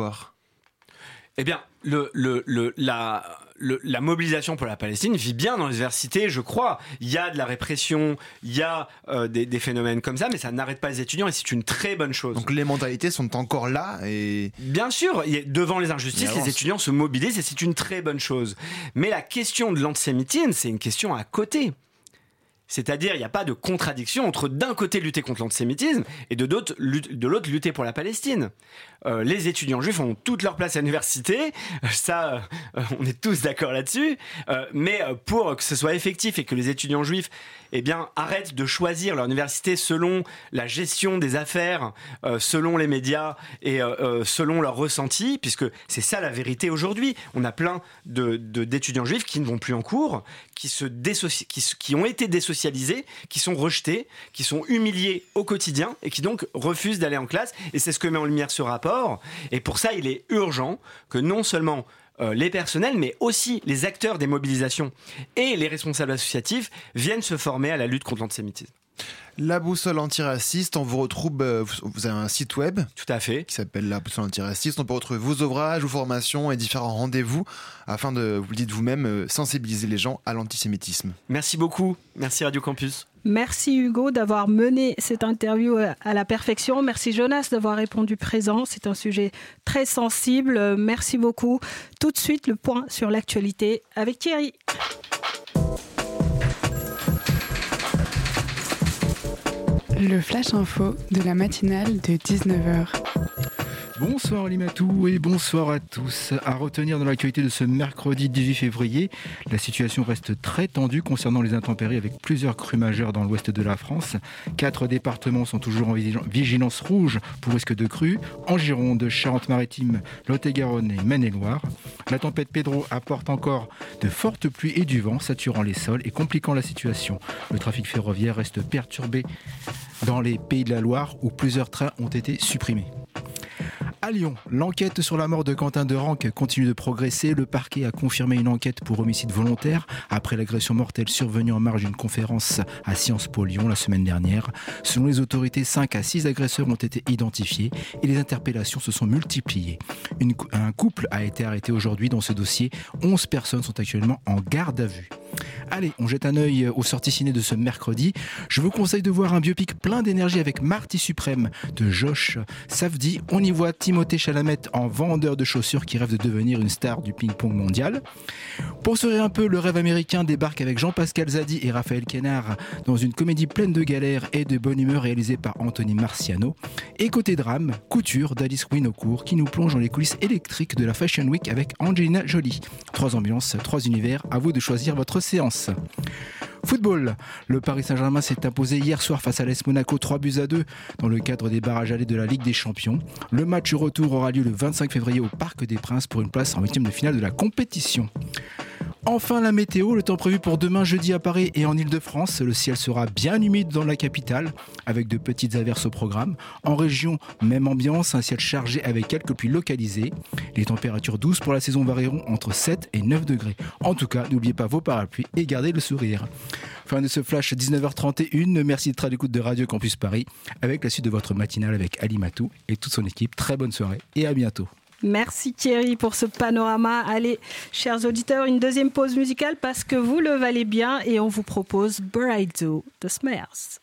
Eh bien, le, le, le, la, le, la mobilisation pour la Palestine vit bien dans les universités, je crois. Il y a de la répression, il y a euh, des, des phénomènes comme ça, mais ça n'arrête pas les étudiants et c'est une très bonne chose. Donc les mentalités sont encore là et... Bien sûr, devant les injustices, les étudiants se mobilisent et c'est une très bonne chose. Mais la question de l'antisémitisme, c'est une question à côté. C'est-à-dire, il n'y a pas de contradiction entre d'un côté lutter contre l'antisémitisme et de, de l'autre lutter pour la Palestine. Euh, les étudiants juifs ont toute leur place à l'université, ça, euh, on est tous d'accord là-dessus, euh, mais pour que ce soit effectif et que les étudiants juifs eh bien, arrêtent de choisir leur université selon la gestion des affaires, euh, selon les médias et euh, euh, selon leurs ressentis, puisque c'est ça la vérité aujourd'hui. On a plein de, de, d'étudiants juifs qui ne vont plus en cours, qui, se dissocient, qui, qui ont été dissocialisés, qui sont rejetés, qui sont humiliés au quotidien et qui donc refusent d'aller en classe. Et c'est ce que met en lumière ce rapport. Et pour ça, il est urgent que non seulement euh, les personnels, mais aussi les acteurs des mobilisations et les responsables associatifs viennent se former à la lutte contre l'antisémitisme. La boussole antiraciste, on vous retrouve, euh, vous avez un site web. Tout à fait. Qui s'appelle La boussole antiraciste. On peut retrouver vos ouvrages, vos formations et différents rendez-vous afin de, vous le dites vous-même, euh, sensibiliser les gens à l'antisémitisme. Merci beaucoup. Merci Radio Campus. Merci Hugo d'avoir mené cette interview à la perfection. Merci Jonas d'avoir répondu présent. C'est un sujet très sensible. Merci beaucoup. Tout de suite, le point sur l'actualité avec Thierry. Le Flash Info de la matinale de dix-neuf heures. Bonsoir Limatou et bonsoir à tous. À retenir dans l'actualité de ce mercredi dix-huit février, la situation reste très tendue concernant les intempéries avec plusieurs crues majeures dans l'ouest de la France. Quatre départements sont toujours en vigilance rouge pour risque de crue. En Gironde, Charente-Maritime, Lot-et-Garonne et Maine-et-Loire. La tempête Pedro apporte encore de fortes pluies et du vent, saturant les sols et compliquant la situation. Le trafic ferroviaire reste perturbé dans les Pays de la Loire où plusieurs trains ont été supprimés. À Lyon, l'enquête sur la mort de Quentin Derenque continue de progresser. Le parquet a confirmé une enquête pour homicide volontaire après l'agression mortelle survenue en marge d'une conférence à Sciences Po Lyon la semaine dernière. Selon les autorités, cinq à six agresseurs ont été identifiés et les interpellations se sont multipliées. Une, un couple a été arrêté aujourd'hui dans ce dossier. onze personnes sont actuellement en garde à vue. Allez, on jette un œil aux sorties ciné de ce mercredi. Je vous conseille de voir un biopic plein d'énergie avec Marty Suprême de Josh Safdie. On y voit Timothée Chalamet en vendeur de chaussures qui rêve de devenir une star du ping-pong mondial. Pour sourire un peu, Le Rêve américain débarque avec Jean-Pascal Zadi et Raphaël Quénard dans une comédie pleine de galères et de bonne humeur réalisée par Anthony Marciano. Et côté drame, Couture d'Alice Winocourt qui nous plonge dans les coulisses électriques de la Fashion Week avec Angelina Jolie. Trois ambiances, trois univers, à vous de choisir votre séance. Football, le Paris Saint-Germain s'est imposé hier soir face à l'A S Monaco trois buts à deux dans le cadre des barrages allés de la Ligue des Champions. Le match retour aura lieu le vingt-cinq février au Parc des Princes pour une place en huitième de finale de la compétition. Enfin la météo, le temps prévu pour demain jeudi à Paris et en Ile-de-France. Le ciel sera bien humide dans la capitale avec de petites averses au programme. En région, même ambiance, un ciel chargé avec quelques pluies localisées. Les températures douces pour la saison varieront entre sept et neuf degrés. En tout cas, n'oubliez pas vos parapluies et gardez le sourire. Fin de ce flash, dix-neuf heures trente et une. Merci d'être à l'écoute de Radio Campus Paris avec la suite de votre matinale avec Ali Matou et toute son équipe. Très bonne soirée et à bientôt. Merci Thierry pour ce panorama. Allez, chers auditeurs, une deuxième pause musicale parce que vous le valez bien et on vous propose Bridezoo de Smers.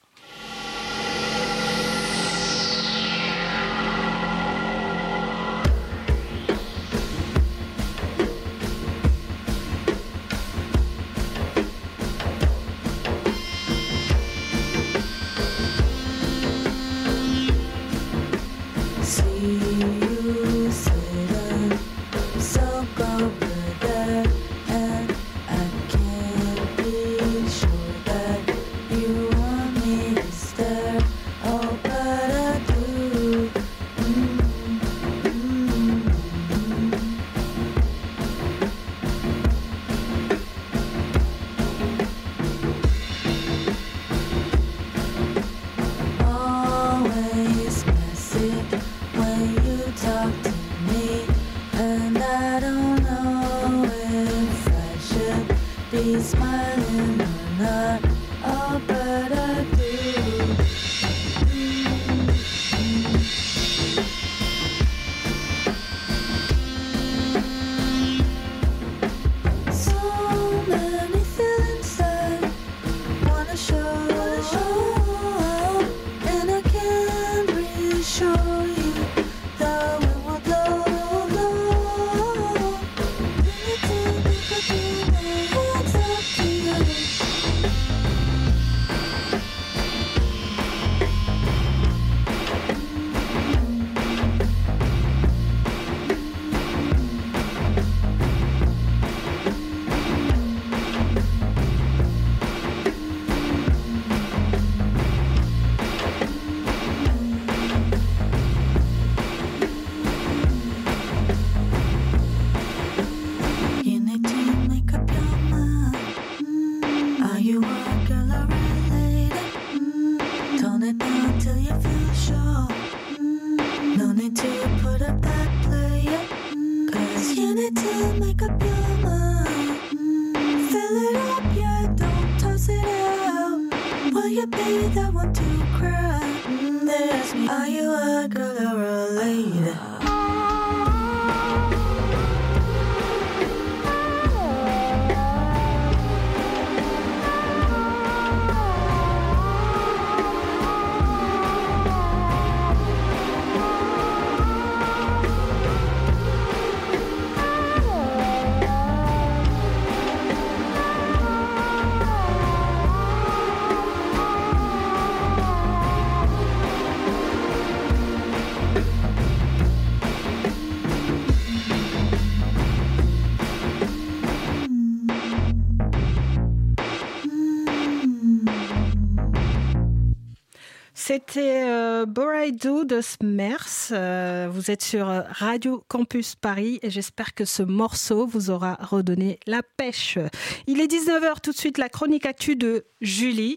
C'était euh, Bridezoo de Smers. Euh, vous êtes sur Radio Campus Paris et j'espère que ce morceau vous aura redonné la pêche. Il est dix-neuf heures, tout de suite la chronique actu de Julie.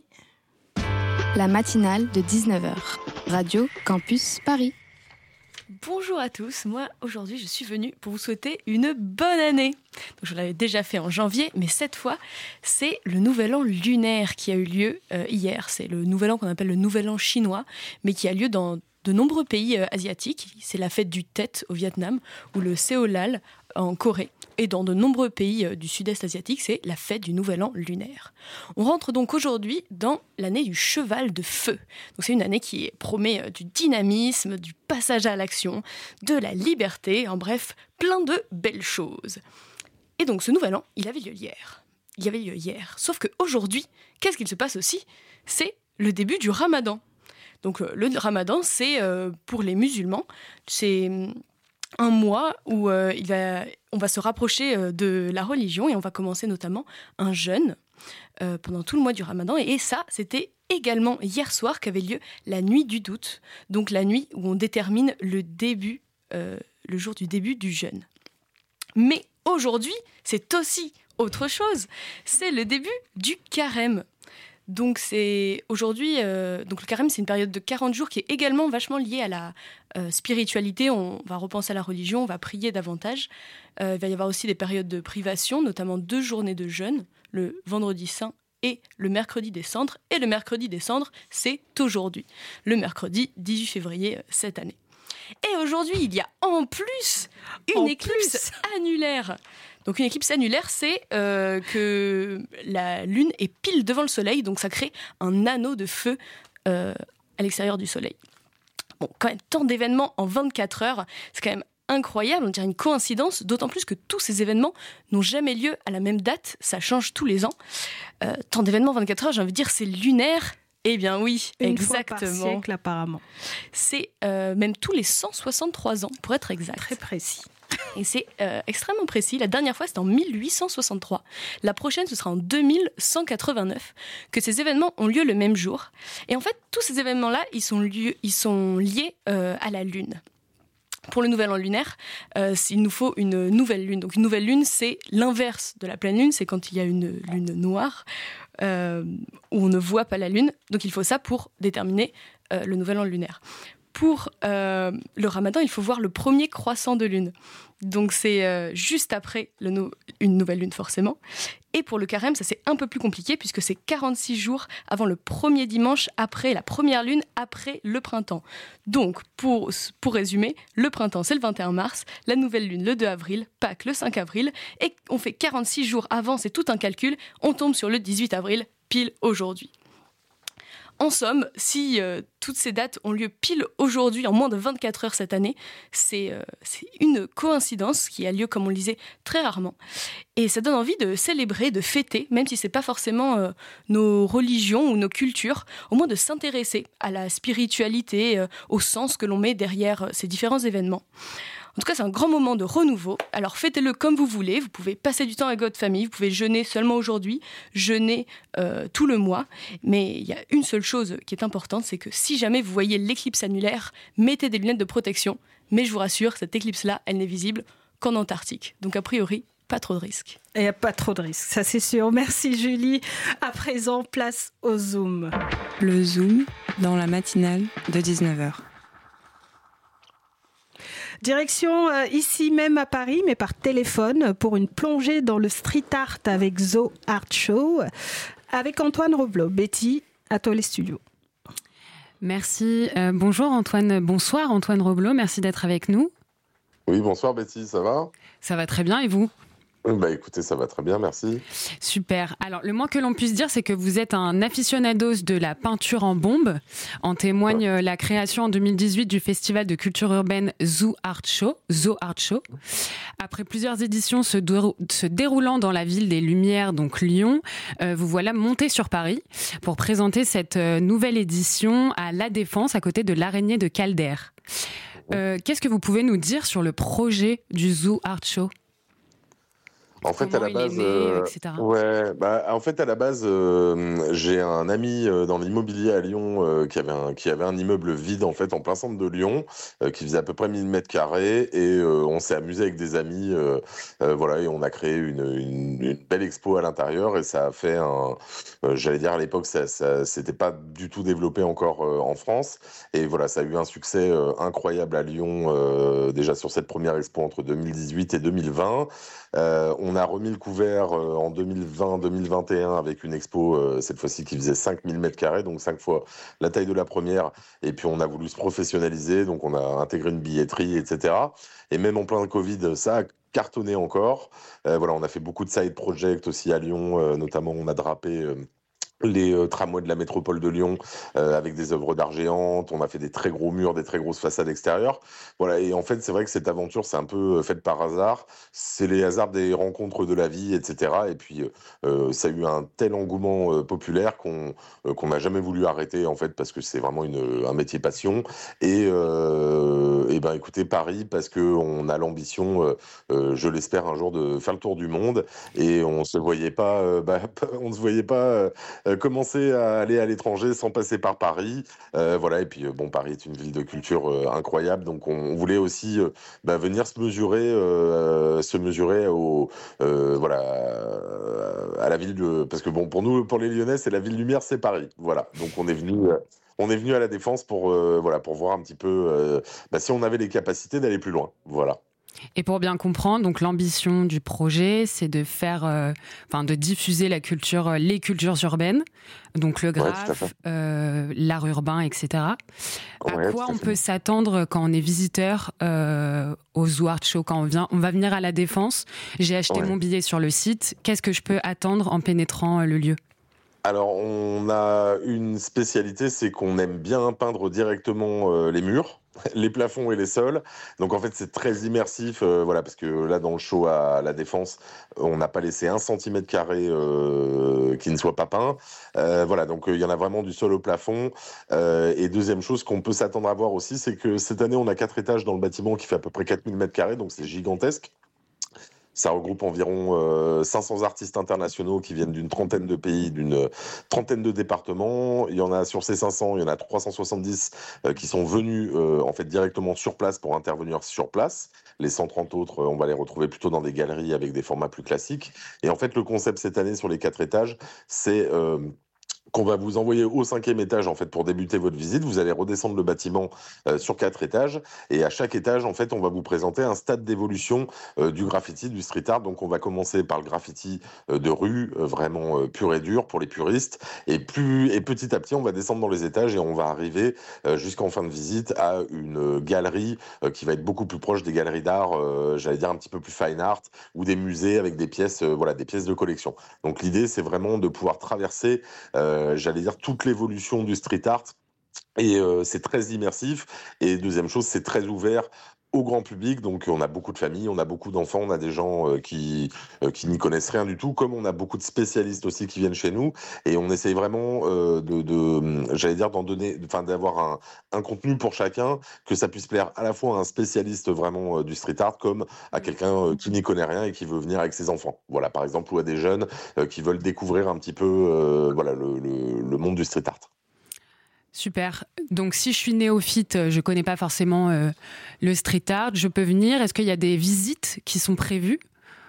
La matinale de dix-neuf heures. Radio Campus Paris. Bonjour à tous, moi aujourd'hui je suis venue pour vous souhaiter une bonne année. Donc, je l'avais déjà fait en janvier, mais cette fois c'est le nouvel an lunaire qui a eu lieu euh, hier. C'est le nouvel an qu'on appelle le nouvel an chinois, mais qui a lieu dans de nombreux pays euh, asiatiques. C'est la fête du Tet au Vietnam ou le Seolal en Corée. Et dans de nombreux pays du sud-est asiatique, c'est la fête du Nouvel An lunaire. On rentre donc aujourd'hui dans l'année du cheval de feu. Donc c'est une année qui promet du dynamisme, du passage à l'action, de la liberté, en bref, plein de belles choses. Et donc ce Nouvel An, il avait lieu hier. Il y avait lieu hier. Sauf qu'aujourd'hui, qu'est-ce qu'il se passe aussi ? C'est le début du Ramadan. Donc le Ramadan, c'est euh, pour les musulmans, c'est un mois où euh, il va, on va se rapprocher euh, de la religion et on va commencer notamment un jeûne euh, pendant tout le mois du Ramadan. Et, et ça, c'était également hier soir qu'avait lieu la nuit du doute, donc la nuit où on détermine le début, euh, le jour du début du jeûne. Mais aujourd'hui, c'est aussi autre chose. C'est le début du carême. Donc c'est aujourd'hui, euh, donc le carême, c'est une période de quarante jours qui est également vachement liée à la euh, spiritualité. On va repenser à la religion, on va prier davantage. Euh, il va y avoir aussi des périodes de privation, notamment deux journées de jeûne, le vendredi saint et le mercredi des cendres. Et le mercredi des cendres, c'est aujourd'hui, le mercredi dix-huit février cette année. Et aujourd'hui, il y a en plus une en éclipse plus. annulaire. Donc une éclipse annulaire, c'est euh, que la Lune est pile devant le Soleil, donc ça crée un anneau de feu euh, à l'extérieur du Soleil. Bon, quand même, tant d'événements en vingt-quatre heures, c'est quand même incroyable, on dirait une coïncidence, d'autant plus que tous ces événements n'ont jamais lieu à la même date, ça change tous les ans. Euh, tant d'événements en vingt-quatre heures, j'ai envie de dire, c'est lunaire. Eh bien oui, Une exactement. fois par siècle, apparemment. C'est euh, même tous les cent soixante-trois ans, pour être exact. Très précis. Et c'est euh, extrêmement précis. La dernière fois, c'était en mille huit cent soixante-trois. La prochaine, ce sera en deux mille cent quatre-vingt-neuf que ces événements ont lieu le même jour. Et en fait, tous ces événements-là, ils sont, lieu, ils sont liés euh, à la Lune. Pour le Nouvel An lunaire, euh, il nous faut une nouvelle lune. Donc une nouvelle lune, c'est l'inverse de la pleine lune, c'est quand il y a une lune noire, euh, où on ne voit pas la lune. Donc il faut ça pour déterminer euh, le Nouvel An lunaire. Pour euh, le Ramadan, il faut voir le premier croissant de lune. Donc c'est euh, juste après le no- une nouvelle lune forcément. Et pour le carême, ça c'est un peu plus compliqué puisque c'est quarante-six jours avant le premier dimanche, après la première lune, après le printemps. Donc pour, pour résumer, le printemps c'est le vingt et un mars, la nouvelle lune le deux avril, Pâques le cinq avril, et on fait quarante-six jours avant, c'est tout un calcul, on tombe sur le dix-huit avril, pile aujourd'hui. En somme, si euh, toutes ces dates ont lieu pile aujourd'hui, en moins de vingt-quatre heures cette année, c'est, euh, c'est une coïncidence qui a lieu, comme on le disait, très rarement. Et ça donne envie de célébrer, de fêter, même si ce n'est pas forcément euh, nos religions ou nos cultures, au moins de s'intéresser à la spiritualité, euh, au sens que l'on met derrière euh, ces différents événements. En tout cas, c'est un grand moment de renouveau. Alors fêtez-le comme vous voulez. Vous pouvez passer du temps avec votre famille. Vous pouvez jeûner seulement aujourd'hui, jeûner euh, tout le mois. Mais il y a une seule chose qui est importante, c'est que si jamais vous voyez l'éclipse annulaire, mettez des lunettes de protection. Mais je vous rassure, cette éclipse-là, elle n'est visible qu'en Antarctique. Donc a priori, pas trop de risques. Il n'y a pas trop de risques, ça c'est sûr. Merci Julie. À présent, place au Zoom. Le Zoom dans la matinale de dix-neuf heures. Direction euh, ici même à Paris, mais par téléphone, pour une plongée dans le street art avec Zo Art Show, avec Antoine Roblot. Betty, à toi les studios. Merci. Euh, bonjour Antoine, bonsoir Antoine Roblot, merci d'être avec nous. Oui, bonsoir Betty, ça va ? Ça va très bien et vous ? Bah écoutez, ça va très bien, merci. Super. Alors, le moins que l'on puisse dire, c'est que vous êtes un aficionados de la peinture en bombe. En témoigne ouais. la création en deux mille dix-huit du festival de culture urbaine Zo Art Show. Zo Art Show. Après plusieurs éditions se, dérou- se déroulant dans la ville des Lumières, donc Lyon, euh, vous voilà monté sur Paris pour présenter cette euh, nouvelle édition à La Défense, à côté de l'Araignée de Calder. Euh, qu'est-ce que vous pouvez nous dire sur le projet du Zo Art Show ? En fait, à la base, euh, ouais, bah, en fait, à la base, euh, j'ai un ami euh, dans l'immobilier à Lyon euh, qui avait un, qui avait un immeuble vide en fait en plein centre de Lyon, euh, qui faisait à peu près mille mètres carrés, et euh, on s'est amusé avec des amis, euh, euh, voilà, et on a créé une, une, une belle expo à l'intérieur, et ça a fait un, euh, j'allais dire à l'époque, ça, ça c'était pas du tout développé encore euh, en France, et voilà, ça a eu un succès euh, incroyable à Lyon, euh, déjà sur cette première expo entre deux mille dix-huit et deux mille vingt. Euh, on on a remis le couvert euh, en deux mille vingt deux mille vingt et un avec une expo, euh, cette fois-ci, qui faisait cinq mille mètres carrés, donc cinq fois la taille de la première. Et puis, on a voulu se professionnaliser, donc on a intégré une billetterie, et cetera. Et même en plein Covid, ça a cartonné encore. Euh, voilà, on a fait beaucoup de side projects aussi à Lyon, euh, notamment on a drapé... Euh, les euh, tramways de la métropole de Lyon euh, avec des œuvres d'art géantes, on a fait des très gros murs, des très grosses façades extérieures. Voilà, et en fait, c'est vrai que cette aventure, c'est un peu faite par hasard. C'est les hasards des rencontres de la vie, et cetera. Et puis, euh, ça a eu un tel engouement euh, populaire qu'on euh, qu'on n'a jamais voulu arrêter, en fait, parce que c'est vraiment une, un métier passion. Et, euh, et ben, écoutez, Paris, parce qu'on a l'ambition, euh, euh, je l'espère, un jour de faire le tour du monde. Et on se voyait pas, euh, bah, on se voyait pas. Euh, Euh, commencer à aller à l'étranger sans passer par Paris. Euh, voilà, et puis euh, bon, Paris est une ville de culture euh, incroyable, donc on, on voulait aussi euh, bah, venir se mesurer, euh, se mesurer au, euh, voilà, à la ville de... Parce que bon, pour nous, pour les Lyonnais, c'est la ville lumière, c'est Paris. Voilà, donc on est venu... Euh, on est venu à la Défense pour, euh, voilà, pour voir un petit peu euh, bah, si on avait les capacités d'aller plus loin. Voilà. Et pour bien comprendre, donc l'ambition du projet, c'est de faire, euh, enfin de diffuser la culture, les cultures urbaines, donc le graphe, ouais, euh, l'art urbain, et cetera. À ouais, quoi on peut s'attendre quand on est visiteur euh, au Zoo Art Show, quand on vient, on va venir à la Défense. J'ai acheté ouais. mon billet sur le site. Qu'est-ce que je peux attendre en pénétrant le lieu ? Alors, on a une spécialité, c'est qu'on aime bien peindre directement euh, les murs, les plafonds et les sols. Donc, en fait, c'est très immersif, euh, voilà, parce que là, dans le show à la Défense, on n'a pas laissé un centimètre carré euh, qui ne soit pas peint. Euh, voilà, donc il euh, y en a vraiment du sol au plafond. Euh, et deuxième chose qu'on peut s'attendre à voir aussi, c'est que cette année, on a quatre étages dans le bâtiment qui fait à peu près quatre mille mètres carrés, donc c'est gigantesque. Ça regroupe environ euh, cinq cents artistes internationaux qui viennent d'une trentaine de pays, d'une trentaine de départements. Il y en a sur ces cinq cents, il y en a trois cent soixante-dix euh, qui sont venus euh, en fait directement sur place pour intervenir sur place. Les cent trente autres, on va les retrouver plutôt dans des galeries avec des formats plus classiques. Et en fait, le concept cette année sur les quatre étages, c'est euh, qu'on va vous envoyer au cinquième étage en fait pour débuter votre visite. Vous allez redescendre le bâtiment euh, sur quatre étages et à chaque étage en fait on va vous présenter un stade d'évolution euh, du graffiti, du street art. Donc on va commencer par le graffiti euh, de rue, euh, vraiment euh, pur et dur pour les puristes, et plus et petit à petit on va descendre dans les étages et on va arriver euh, jusqu'en fin de visite à une galerie euh, qui va être beaucoup plus proche des galeries d'art, euh, j'allais dire un petit peu plus fine art, ou des musées avec des pièces, euh, voilà, des pièces de collection. Donc l'idée c'est vraiment de pouvoir traverser euh, Euh, j'allais dire toute l'évolution du street art et euh, c'est très immersif. Et deuxième chose, c'est très ouvert au grand public, donc on a beaucoup de familles, on a beaucoup d'enfants, on a des gens euh, qui, euh, qui n'y connaissent rien du tout, comme on a beaucoup de spécialistes aussi qui viennent chez nous, et on essaye vraiment euh, de, de, j'allais dire, d'en donner, enfin d'avoir un, un contenu pour chacun, que ça puisse plaire à la fois à un spécialiste vraiment euh, du street art, comme à quelqu'un euh, qui n'y connaît rien et qui veut venir avec ses enfants. Voilà, par exemple, ou à des jeunes euh, qui veulent découvrir un petit peu euh, voilà, le, le, le monde du street art. Super. Donc, si je suis néophyte, je ne connais pas forcément euh, le street art, je peux venir. Est-ce qu'il y a des visites qui sont prévues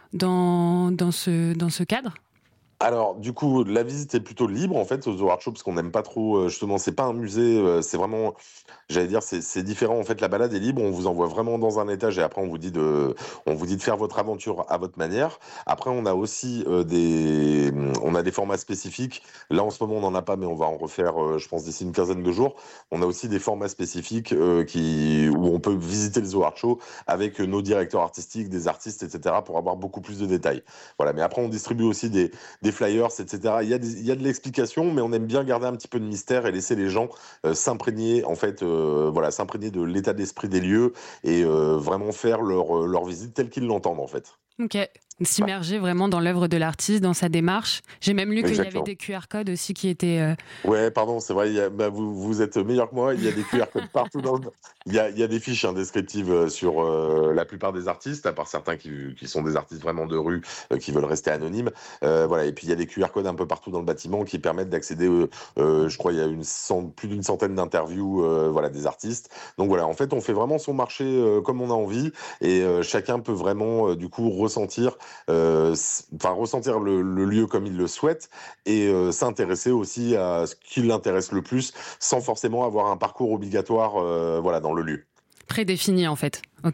dans, dans, ce, dans ce cadre ? Alors, du coup, la visite est plutôt libre, en fait, au Zoo Art Show, parce qu'on n'aime pas trop, justement, c'est pas un musée, c'est vraiment, j'allais dire, c'est, c'est différent, en fait, la balade est libre, on vous envoie vraiment dans un étage, et après, on vous dit de, on vous dit de faire votre aventure à votre manière. Après, on a aussi euh, des, on a des formats spécifiques. Là, en ce moment, on n'en a pas, mais on va en refaire, euh, je pense, d'ici une quinzaine de jours. On a aussi des formats spécifiques euh, qui, où on peut visiter le Zoo Art Show avec nos directeurs artistiques, des artistes, et cetera, pour avoir beaucoup plus de détails. Voilà, mais après, on distribue aussi des, des Des flyers, et cetera. Il y a des, il y a de l'explication, mais on aime bien garder un petit peu de mystère et laisser les gens euh, s'imprégner, en fait, euh, voilà, s'imprégner de l'état d'esprit des lieux et euh, vraiment faire leur, leur visite telle qu'ils l'entendent, en fait. Ok. S'immerger vraiment dans l'œuvre de l'artiste, dans sa démarche. J'ai même lu qu'il y avait des Q R codes aussi qui étaient... Euh... Ouais, pardon, c'est vrai, il y a, bah, vous, vous êtes meilleur que moi, il y a des Q R codes partout dans le... Il y a, il y a des fiches hein, descriptives sur euh, la plupart des artistes, à part certains qui, qui sont des artistes vraiment de rue, euh, qui veulent rester anonymes. Euh, voilà, et puis il y a des Q R codes un peu partout dans le bâtiment qui permettent d'accéder, euh, euh, je crois, il y a une cent, plus d'une centaine d'interviews euh, voilà, des artistes. Donc voilà, en fait, on fait vraiment son marché euh, comme on a envie, et euh, chacun peut vraiment, euh, du coup, ressentir Euh, enfin ressentir le, le lieu comme il le souhaite et euh, s'intéresser aussi à ce qui l'intéresse le plus sans forcément avoir un parcours obligatoire euh, voilà, dans le lieu. Prédéfini en fait, ok.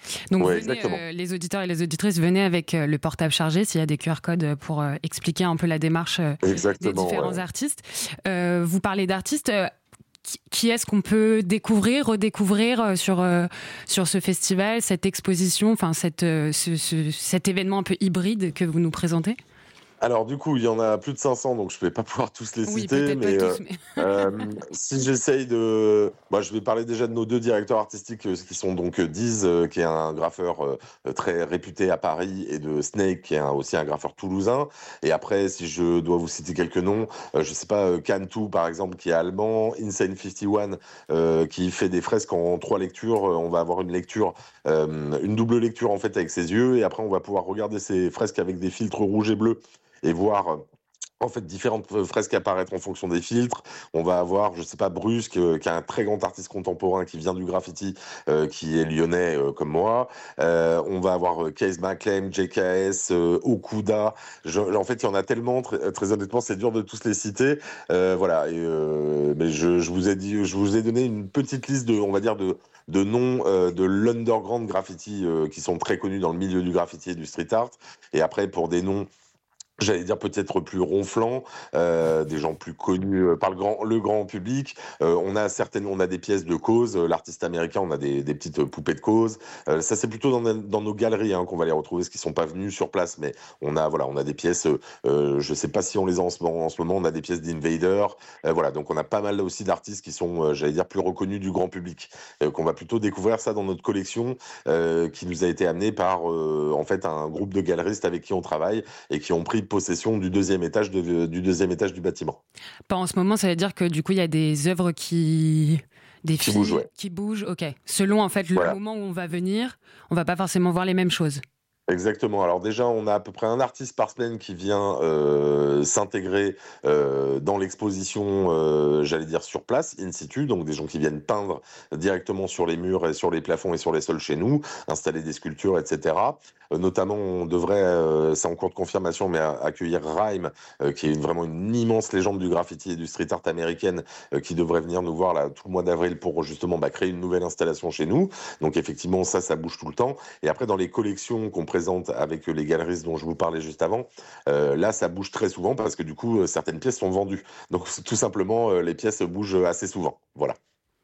Donc ouais, venez, euh, les auditeurs et les auditrices, venez avec euh, le portable chargé s'il y a des Q R codes pour euh, expliquer un peu la démarche euh, des différents ouais. artistes. Euh, vous parlez d'artistes. Euh, Qui est-ce qu'on peut découvrir, redécouvrir sur, euh, sur ce festival, cette exposition, enfin cette, euh, ce, ce, cet événement un peu hybride que vous nous présentez ? Alors du coup, il y en a plus de cinq cents, donc je ne vais pas pouvoir tous les oui, citer. Mais, pas tous, mais... euh, si j'essaye de... Bah, je vais parler déjà de nos deux directeurs artistiques, qui sont donc Diz, euh, qui est un graffeur euh, très réputé à Paris, et de Snake, qui est un, aussi un graffeur toulousain. Et après, si je dois vous citer quelques noms, euh, je ne sais pas, euh, Cantu, par exemple, qui est allemand, Insane cinquante et un, euh, qui fait des fresques en trois lectures. On va avoir une lecture, euh, une double lecture en fait avec ses yeux, et après on va pouvoir regarder ces fresques avec des filtres rouges et bleus, et voir en fait différentes fresques apparaître en fonction des filtres. On va avoir, je sais pas, Brusque, euh, qui est un très grand artiste contemporain qui vient du graffiti, euh, qui est lyonnais euh, comme moi. Euh, on va avoir euh, Case McClaim, J K S, euh, Okuda. Je, en fait, il y en a tellement, très, très honnêtement, c'est dur de tous les citer. Euh, voilà. Et, euh, mais je, je vous ai dit, je vous ai donné une petite liste de, on va dire, de de noms euh, de l'underground graffiti euh, qui sont très connus dans le milieu du graffiti et du street art. Et après, pour des noms, j'allais dire peut-être plus ronflant, euh, des gens plus connus euh, par le grand, le grand public. Euh, on a certaines, on a des pièces de Cause, euh, l'artiste américain, on a des, des petites poupées de Cause. Euh, ça c'est plutôt dans, dans nos galeries hein, qu'on va les retrouver, ceux qui sont pas venus sur place, mais on a voilà, on a des pièces. Euh, je sais pas si on les a en ce moment. En ce moment, on a des pièces d'Invader. Euh, voilà, donc on a pas mal aussi d'artistes qui sont, euh, j'allais dire, plus reconnus du grand public, euh, qu'on va plutôt découvrir ça dans notre collection, euh, qui nous a été amenée par euh, en fait un groupe de galeristes avec qui on travaille et qui ont pris possession du deuxième étage de, du deuxième étage du bâtiment. Pas en ce moment, ça veut dire que du coup il y a des œuvres qui des qui bougent, ouais. qui bougent. Ok. Selon en fait le voilà. moment où on va venir, on va pas forcément voir les mêmes choses. Exactement. Alors déjà, on a à peu près un artiste par semaine qui vient euh, s'intégrer euh, dans l'exposition, euh, j'allais dire sur place, in situ, donc des gens qui viennent peindre directement sur les murs et sur les plafonds et sur les sols chez nous, installer des sculptures, et cetera. Euh, notamment, on devrait, euh, c'est en cours de confirmation, mais accueillir Rhyme, euh, qui est une, vraiment une immense légende du graffiti et du street art américaine, euh, qui devrait venir nous voir là tout le mois d'avril pour justement bah, créer une nouvelle installation chez nous. Donc effectivement, ça, ça bouge tout le temps. Et après, dans les collections qu'on présente avec les galeristes dont je vous parlais juste avant, euh, là, ça bouge très souvent parce que du coup, certaines pièces sont vendues. Donc tout simplement, euh, les pièces bougent assez souvent. Voilà.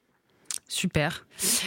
Super.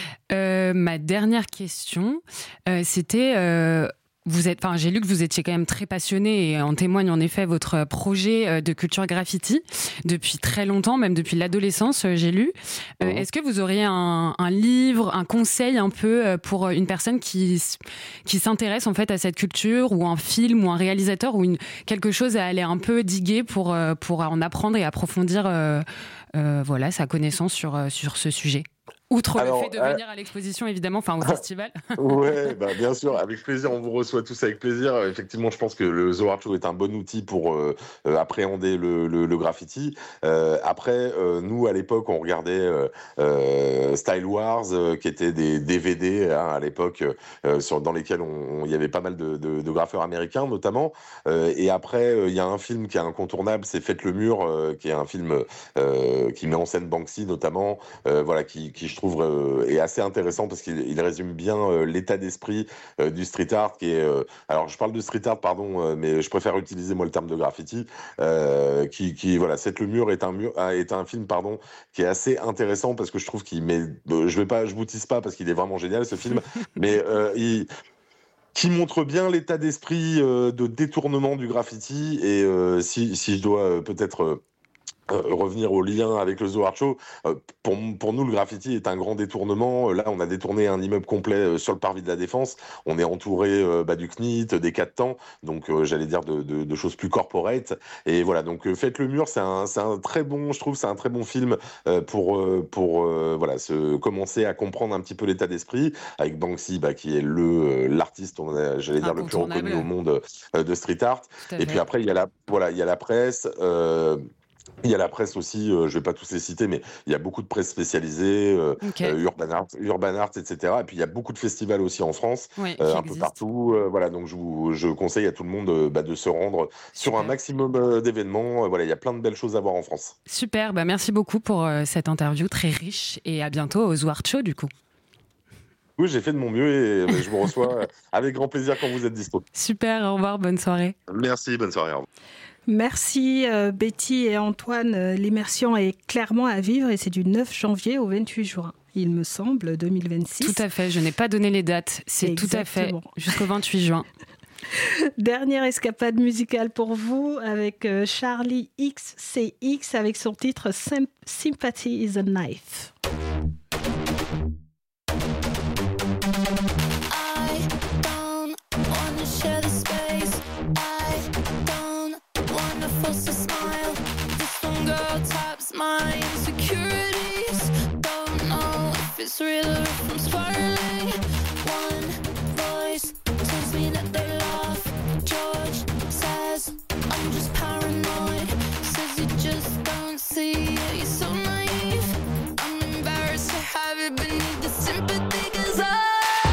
Euh, ma dernière question, euh, c'était... Euh Vous êtes, enfin, j'ai lu que vous étiez quand même très passionné et en témoigne en effet votre projet de culture graffiti depuis très longtemps, même depuis l'adolescence, j'ai lu. Euh, mmh. Est-ce que vous auriez un, un livre, un conseil un peu pour une personne qui, qui s'intéresse en fait à cette culture, ou un film ou un réalisateur, ou une, quelque chose à aller un peu diguer pour, pour en apprendre et approfondir euh, euh, voilà, sa connaissance sur, sur ce sujet? Outre Alors, le fait de venir euh... à l'exposition, évidemment, enfin au festival. Ouais, bah, bien sûr, avec plaisir, on vous reçoit tous avec plaisir. Effectivement, je pense que le Zo Art Show est un bon outil pour euh, euh, appréhender le, le, le graffiti. Euh, après, euh, nous, à l'époque, on regardait euh, euh, Style Wars, euh, qui étaient des D V D hein, à l'époque, euh, sur, dans lesquels il y avait pas mal de, de, de graffeurs américains, notamment. Euh, et après, il euh, y a un film qui est incontournable, c'est Faites le mur, euh, qui est un film euh, qui met en scène Banksy, notamment, euh, voilà, qui, qui je trouve euh, est assez intéressant parce qu'il il résume bien euh, l'état d'esprit euh, du street art qui est euh, alors je parle de street art pardon euh, mais je préfère utiliser moi le terme de graffiti euh, qui, qui voilà Faites le mur est un mur est un film pardon qui est assez intéressant parce que je trouve qu'il met euh, je vais pas je vous tease pas parce qu'il est vraiment génial ce film mais euh, il qui montre bien l'état d'esprit euh, de détournement du graffiti et euh, si, si je dois euh, peut-être euh, Euh, revenir au lien avec le Zo Art Show, euh, pour, pour nous le graffiti est un grand détournement. Là on a détourné un immeuble complet euh, sur le parvis de la Défense, on est entouré euh, bah, du C N I T, des quatre temps, donc euh, j'allais dire de, de, de choses plus corporate, et voilà donc euh, Faites le mur, c'est un, c'est un très bon, je trouve c'est un très bon film euh, pour, euh, pour euh, voilà, se, commencer à comprendre un petit peu l'état d'esprit, avec Banksy bah, qui est le, euh, l'artiste on a, j'allais dire le plus reconnu au monde euh, de street art, et puis après il y a la, voilà, il y a la presse, euh, il y a la presse aussi, euh, je ne vais pas tous les citer, mais il y a beaucoup de presse spécialisée, euh, okay. euh, Urban Art, Urban Art, et cetera. Et puis il y a beaucoup de festivals aussi en France, oui, euh, un existe. peu partout. Euh, voilà, donc je, vous, je conseille à tout le monde euh, bah, de se rendre Super. sur un maximum euh, d'événements. Euh, voilà, il y a plein de belles choses à voir en France. Super, bah merci beaucoup pour euh, cette interview très riche et à bientôt au Zo Art Show du coup. Oui, j'ai fait de mon mieux et je vous reçois avec grand plaisir quand vous êtes dispo. Super, au revoir, bonne soirée. Merci, bonne soirée. Au revoir. Merci euh, Betty et Antoine. Euh, l'immersion est clairement à vivre et c'est du neuf janvier au vingt-huit juin, il me semble, deux mille vingt-six. Tout à fait, je n'ai pas donné les dates, c'est Exactement. Tout à fait jusqu'au vingt-huit juin. Dernière escapade musicale pour vous avec euh, Charlie X C X avec son titre Sym- Sympathy is a Knife. My insecurities, don't know if it's real or if I'm spiraling. One voice tells me that they laugh. George says I'm just paranoid. Says you just don't see it, you're so naive. I'm embarrassed to have it beneath the sympathy, 'cause I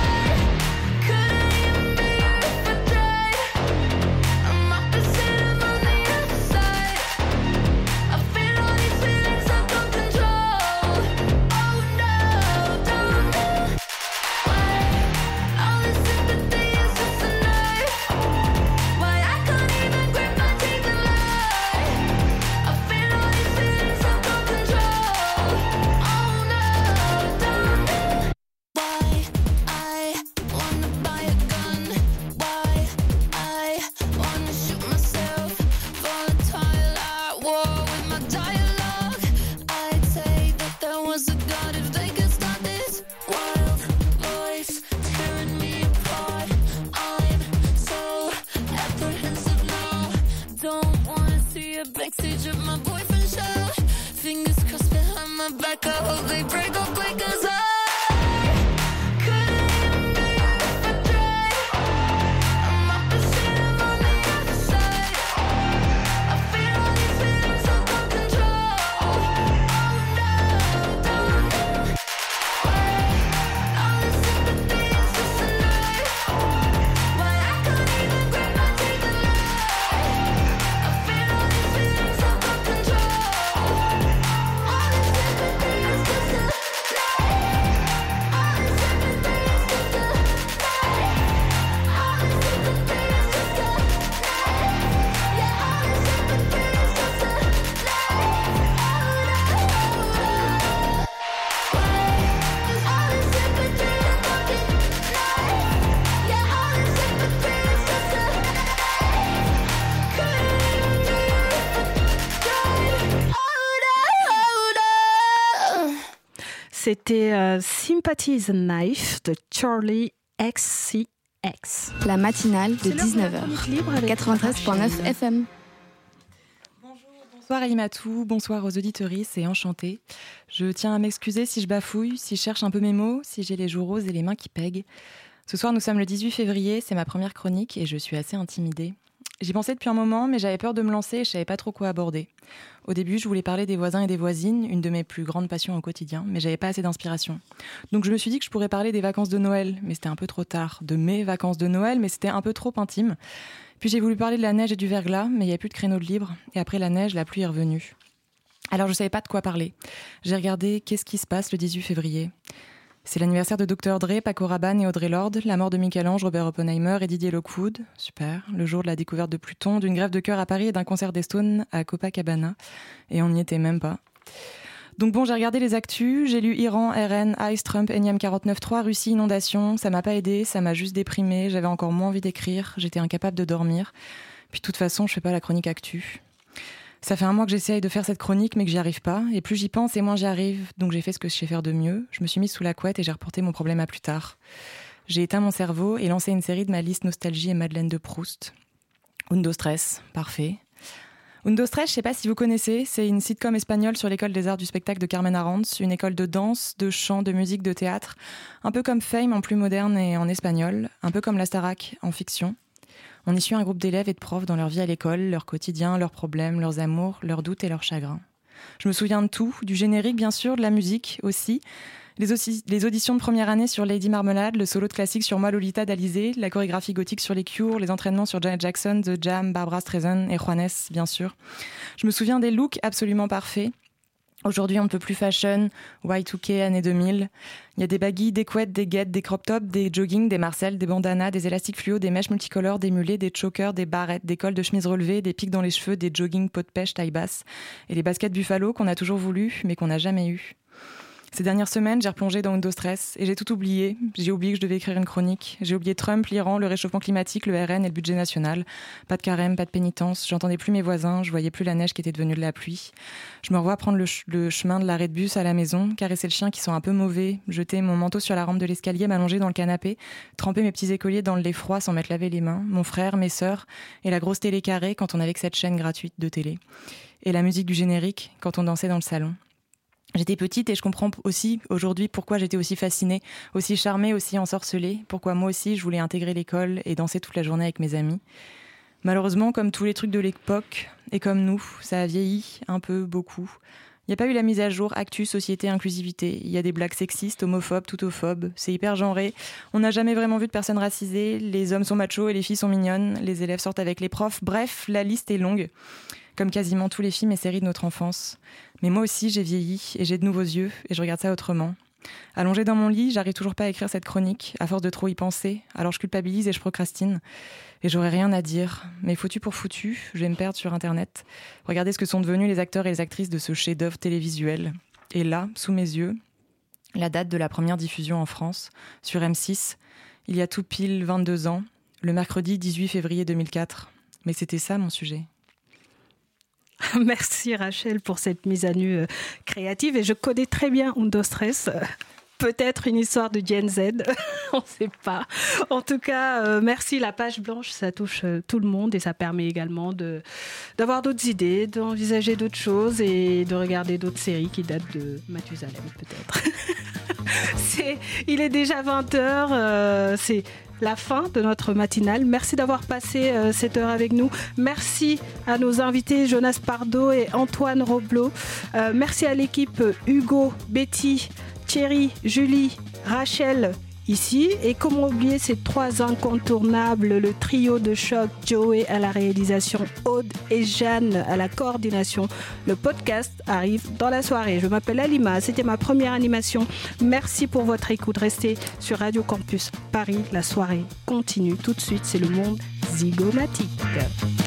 backstage of my boyfriend's show. Fingers crossed behind my back, I hope they break up quick, 'cause I C'était euh, Sympathy is a Knife de Charlie X C X. La matinale de dix-neuf heures, quatre-vingt-treize virgule neuf F M. Bonsoir Alimatou, bonsoir aux auditrices et enchantée. Je tiens à m'excuser si je bafouille, si je cherche un peu mes mots, si j'ai les joues roses et les mains qui pèguent. Ce soir nous sommes le dix-huit février, c'est ma première chronique et je suis assez intimidée. J'y pensais depuis un moment, mais j'avais peur de me lancer et je savais pas trop quoi aborder. Au début, je voulais parler des voisins et des voisines, une de mes plus grandes passions au quotidien, mais j'avais pas assez d'inspiration. Donc je me suis dit que je pourrais parler des vacances de Noël, mais c'était un peu trop tard. De mes vacances de Noël, mais c'était un peu trop intime. Puis j'ai voulu parler de la neige et du verglas, mais il n'y avait plus de créneau de libre. Et après la neige, la pluie est revenue. Alors je savais pas de quoi parler. J'ai regardé qu'est-ce qui se passe le dix-huit février. C'est l'anniversaire de docteur Dre, Paco Rabanne et Audre Lorde, la mort de Michel-Ange, Robert Oppenheimer et Didier Lockwood. Super. Le jour de la découverte de Pluton, d'une grève de cœur à Paris et d'un concert des Stones à Copacabana. Et on n'y était même pas. Donc bon, j'ai regardé les actus, j'ai lu Iran, R N, Ice, Trump, énième quarante-neuf trois, Russie, inondation. Ça m'a pas aidé, ça m'a juste déprimé. J'avais encore moins envie d'écrire, j'étais incapable de dormir. Puis de toute façon, je fais pas la chronique actu. Ça fait un mois que j'essaye de faire cette chronique, mais que j'y arrive pas. Et plus j'y pense, et moins j'y arrive. Donc j'ai fait ce que je sais faire de mieux. Je me suis mise sous la couette et j'ai reporté mon problème à plus tard. J'ai éteint mon cerveau et lancé une série de ma liste Nostalgie et Madeleine de Proust. Undo Stress, parfait. Undo Stress, je sais pas si vous connaissez, c'est une sitcom espagnole sur l'école des arts du spectacle de Carmen Arranz, une école de danse, de chant, de musique, de théâtre. Un peu comme Fame en plus moderne et en espagnol. Un peu comme la Starac en fiction. On y suit un groupe d'élèves et de profs dans leur vie à l'école, leur quotidien, leurs problèmes, leurs amours, leurs doutes et leurs chagrins. Je me souviens de tout, du générique bien sûr, de la musique aussi, les, aussi, les auditions de première année sur Lady Marmalade, le solo de classique sur Moi Lolita d'Alizé, la chorégraphie gothique sur les Cure, les entraînements sur Janet Jackson, The Jam, Barbra Streisand et Juanes bien sûr. Je me souviens des looks absolument parfaits, Aujourd'hui, on ne peut plus fashion, Y deux K, années deux mille. Il y a des baggies, des couettes, des guettes, des crop tops, des joggings, des marcelles, des bandanas, des élastiques fluo, des mèches multicolores, des mulets, des chokers, des barrettes, des cols de chemise relevés, des pics dans les cheveux, des joggings peau de pêche taille basse et les baskets Buffalo qu'on a toujours voulu mais qu'on n'a jamais eu. Ces dernières semaines, j'ai replongé dans Windows Stress et j'ai tout oublié. J'ai oublié que je devais écrire une chronique. J'ai oublié Trump, l'Iran, le réchauffement climatique, le R N et le budget national. Pas de carême, pas de pénitence. J'entendais plus mes voisins. Je voyais plus la neige qui était devenue de la pluie. Je me revois prendre le, ch- le chemin de l'arrêt de bus à la maison, caresser le chien qui sent un peu mauvais, jeter mon manteau sur la rampe de l'escalier, m'allonger dans le canapé, tremper mes petits écoliers dans le lait froid sans m'être lavé les mains, mon frère, mes sœurs et la grosse télé carrée quand on avait que cette chaîne gratuite de télé. Et la musique du générique quand on dansait dans le salon. J'étais petite et je comprends aussi aujourd'hui pourquoi j'étais aussi fascinée, aussi charmée, aussi ensorcelée, pourquoi moi aussi je voulais intégrer l'école et danser toute la journée avec mes amis. Malheureusement, comme tous les trucs de l'époque, et comme nous, ça a vieilli un peu, beaucoup. Il n'y a pas eu la mise à jour actu, société, inclusivité. Il y a des blagues sexistes, homophobes, toutophobes. C'est hyper genré. On n'a jamais vraiment vu de personnes racisées. Les hommes sont machos et les filles sont mignonnes. Les élèves sortent avec les profs. Bref, la liste est longue. Comme quasiment tous les films et séries de notre enfance. Mais moi aussi, j'ai vieilli et j'ai de nouveaux yeux et je regarde ça autrement. Allongée dans mon lit, j'arrive toujours pas à écrire cette chronique, à force de trop y penser. Alors je culpabilise et je procrastine. Et j'aurais rien à dire. Mais foutu pour foutu, je vais me perdre sur Internet. Regardez ce que sont devenus les acteurs et les actrices de ce chef-d'œuvre télévisuel. Et là, sous mes yeux, la date de la première diffusion en France, sur M six, il y a tout pile vingt-deux ans, le mercredi dix-huit février deux mille quatre. Mais c'était ça mon sujet. Merci Rachel pour cette mise à nu créative et je connais très bien Windows Stress. Peut-être une histoire de Gen Z, on ne sait pas. En tout cas, euh, merci. La page blanche, ça touche euh, tout le monde et ça permet également de, d'avoir d'autres idées, d'envisager d'autres choses et de regarder d'autres séries qui datent de Mathusalem peut-être. c'est, il est déjà vingt heures, euh, c'est la fin de notre matinale. Merci d'avoir passé euh, cette heure avec nous. Merci à nos invités Jonas Pardo et Antoine Roblot. Euh, merci à l'équipe Hugo, Betty, Thierry, Julie, Rachel ici. Et comment oublier ces trois incontournables, le trio de choc, Joey à la réalisation, Aude et Jeanne à la coordination. Le podcast arrive dans la soirée. Je m'appelle Alima, c'était ma première animation. Merci pour votre écoute. Restez sur Radio Campus Paris. La soirée continue tout de suite. C'est le monde zygomatique.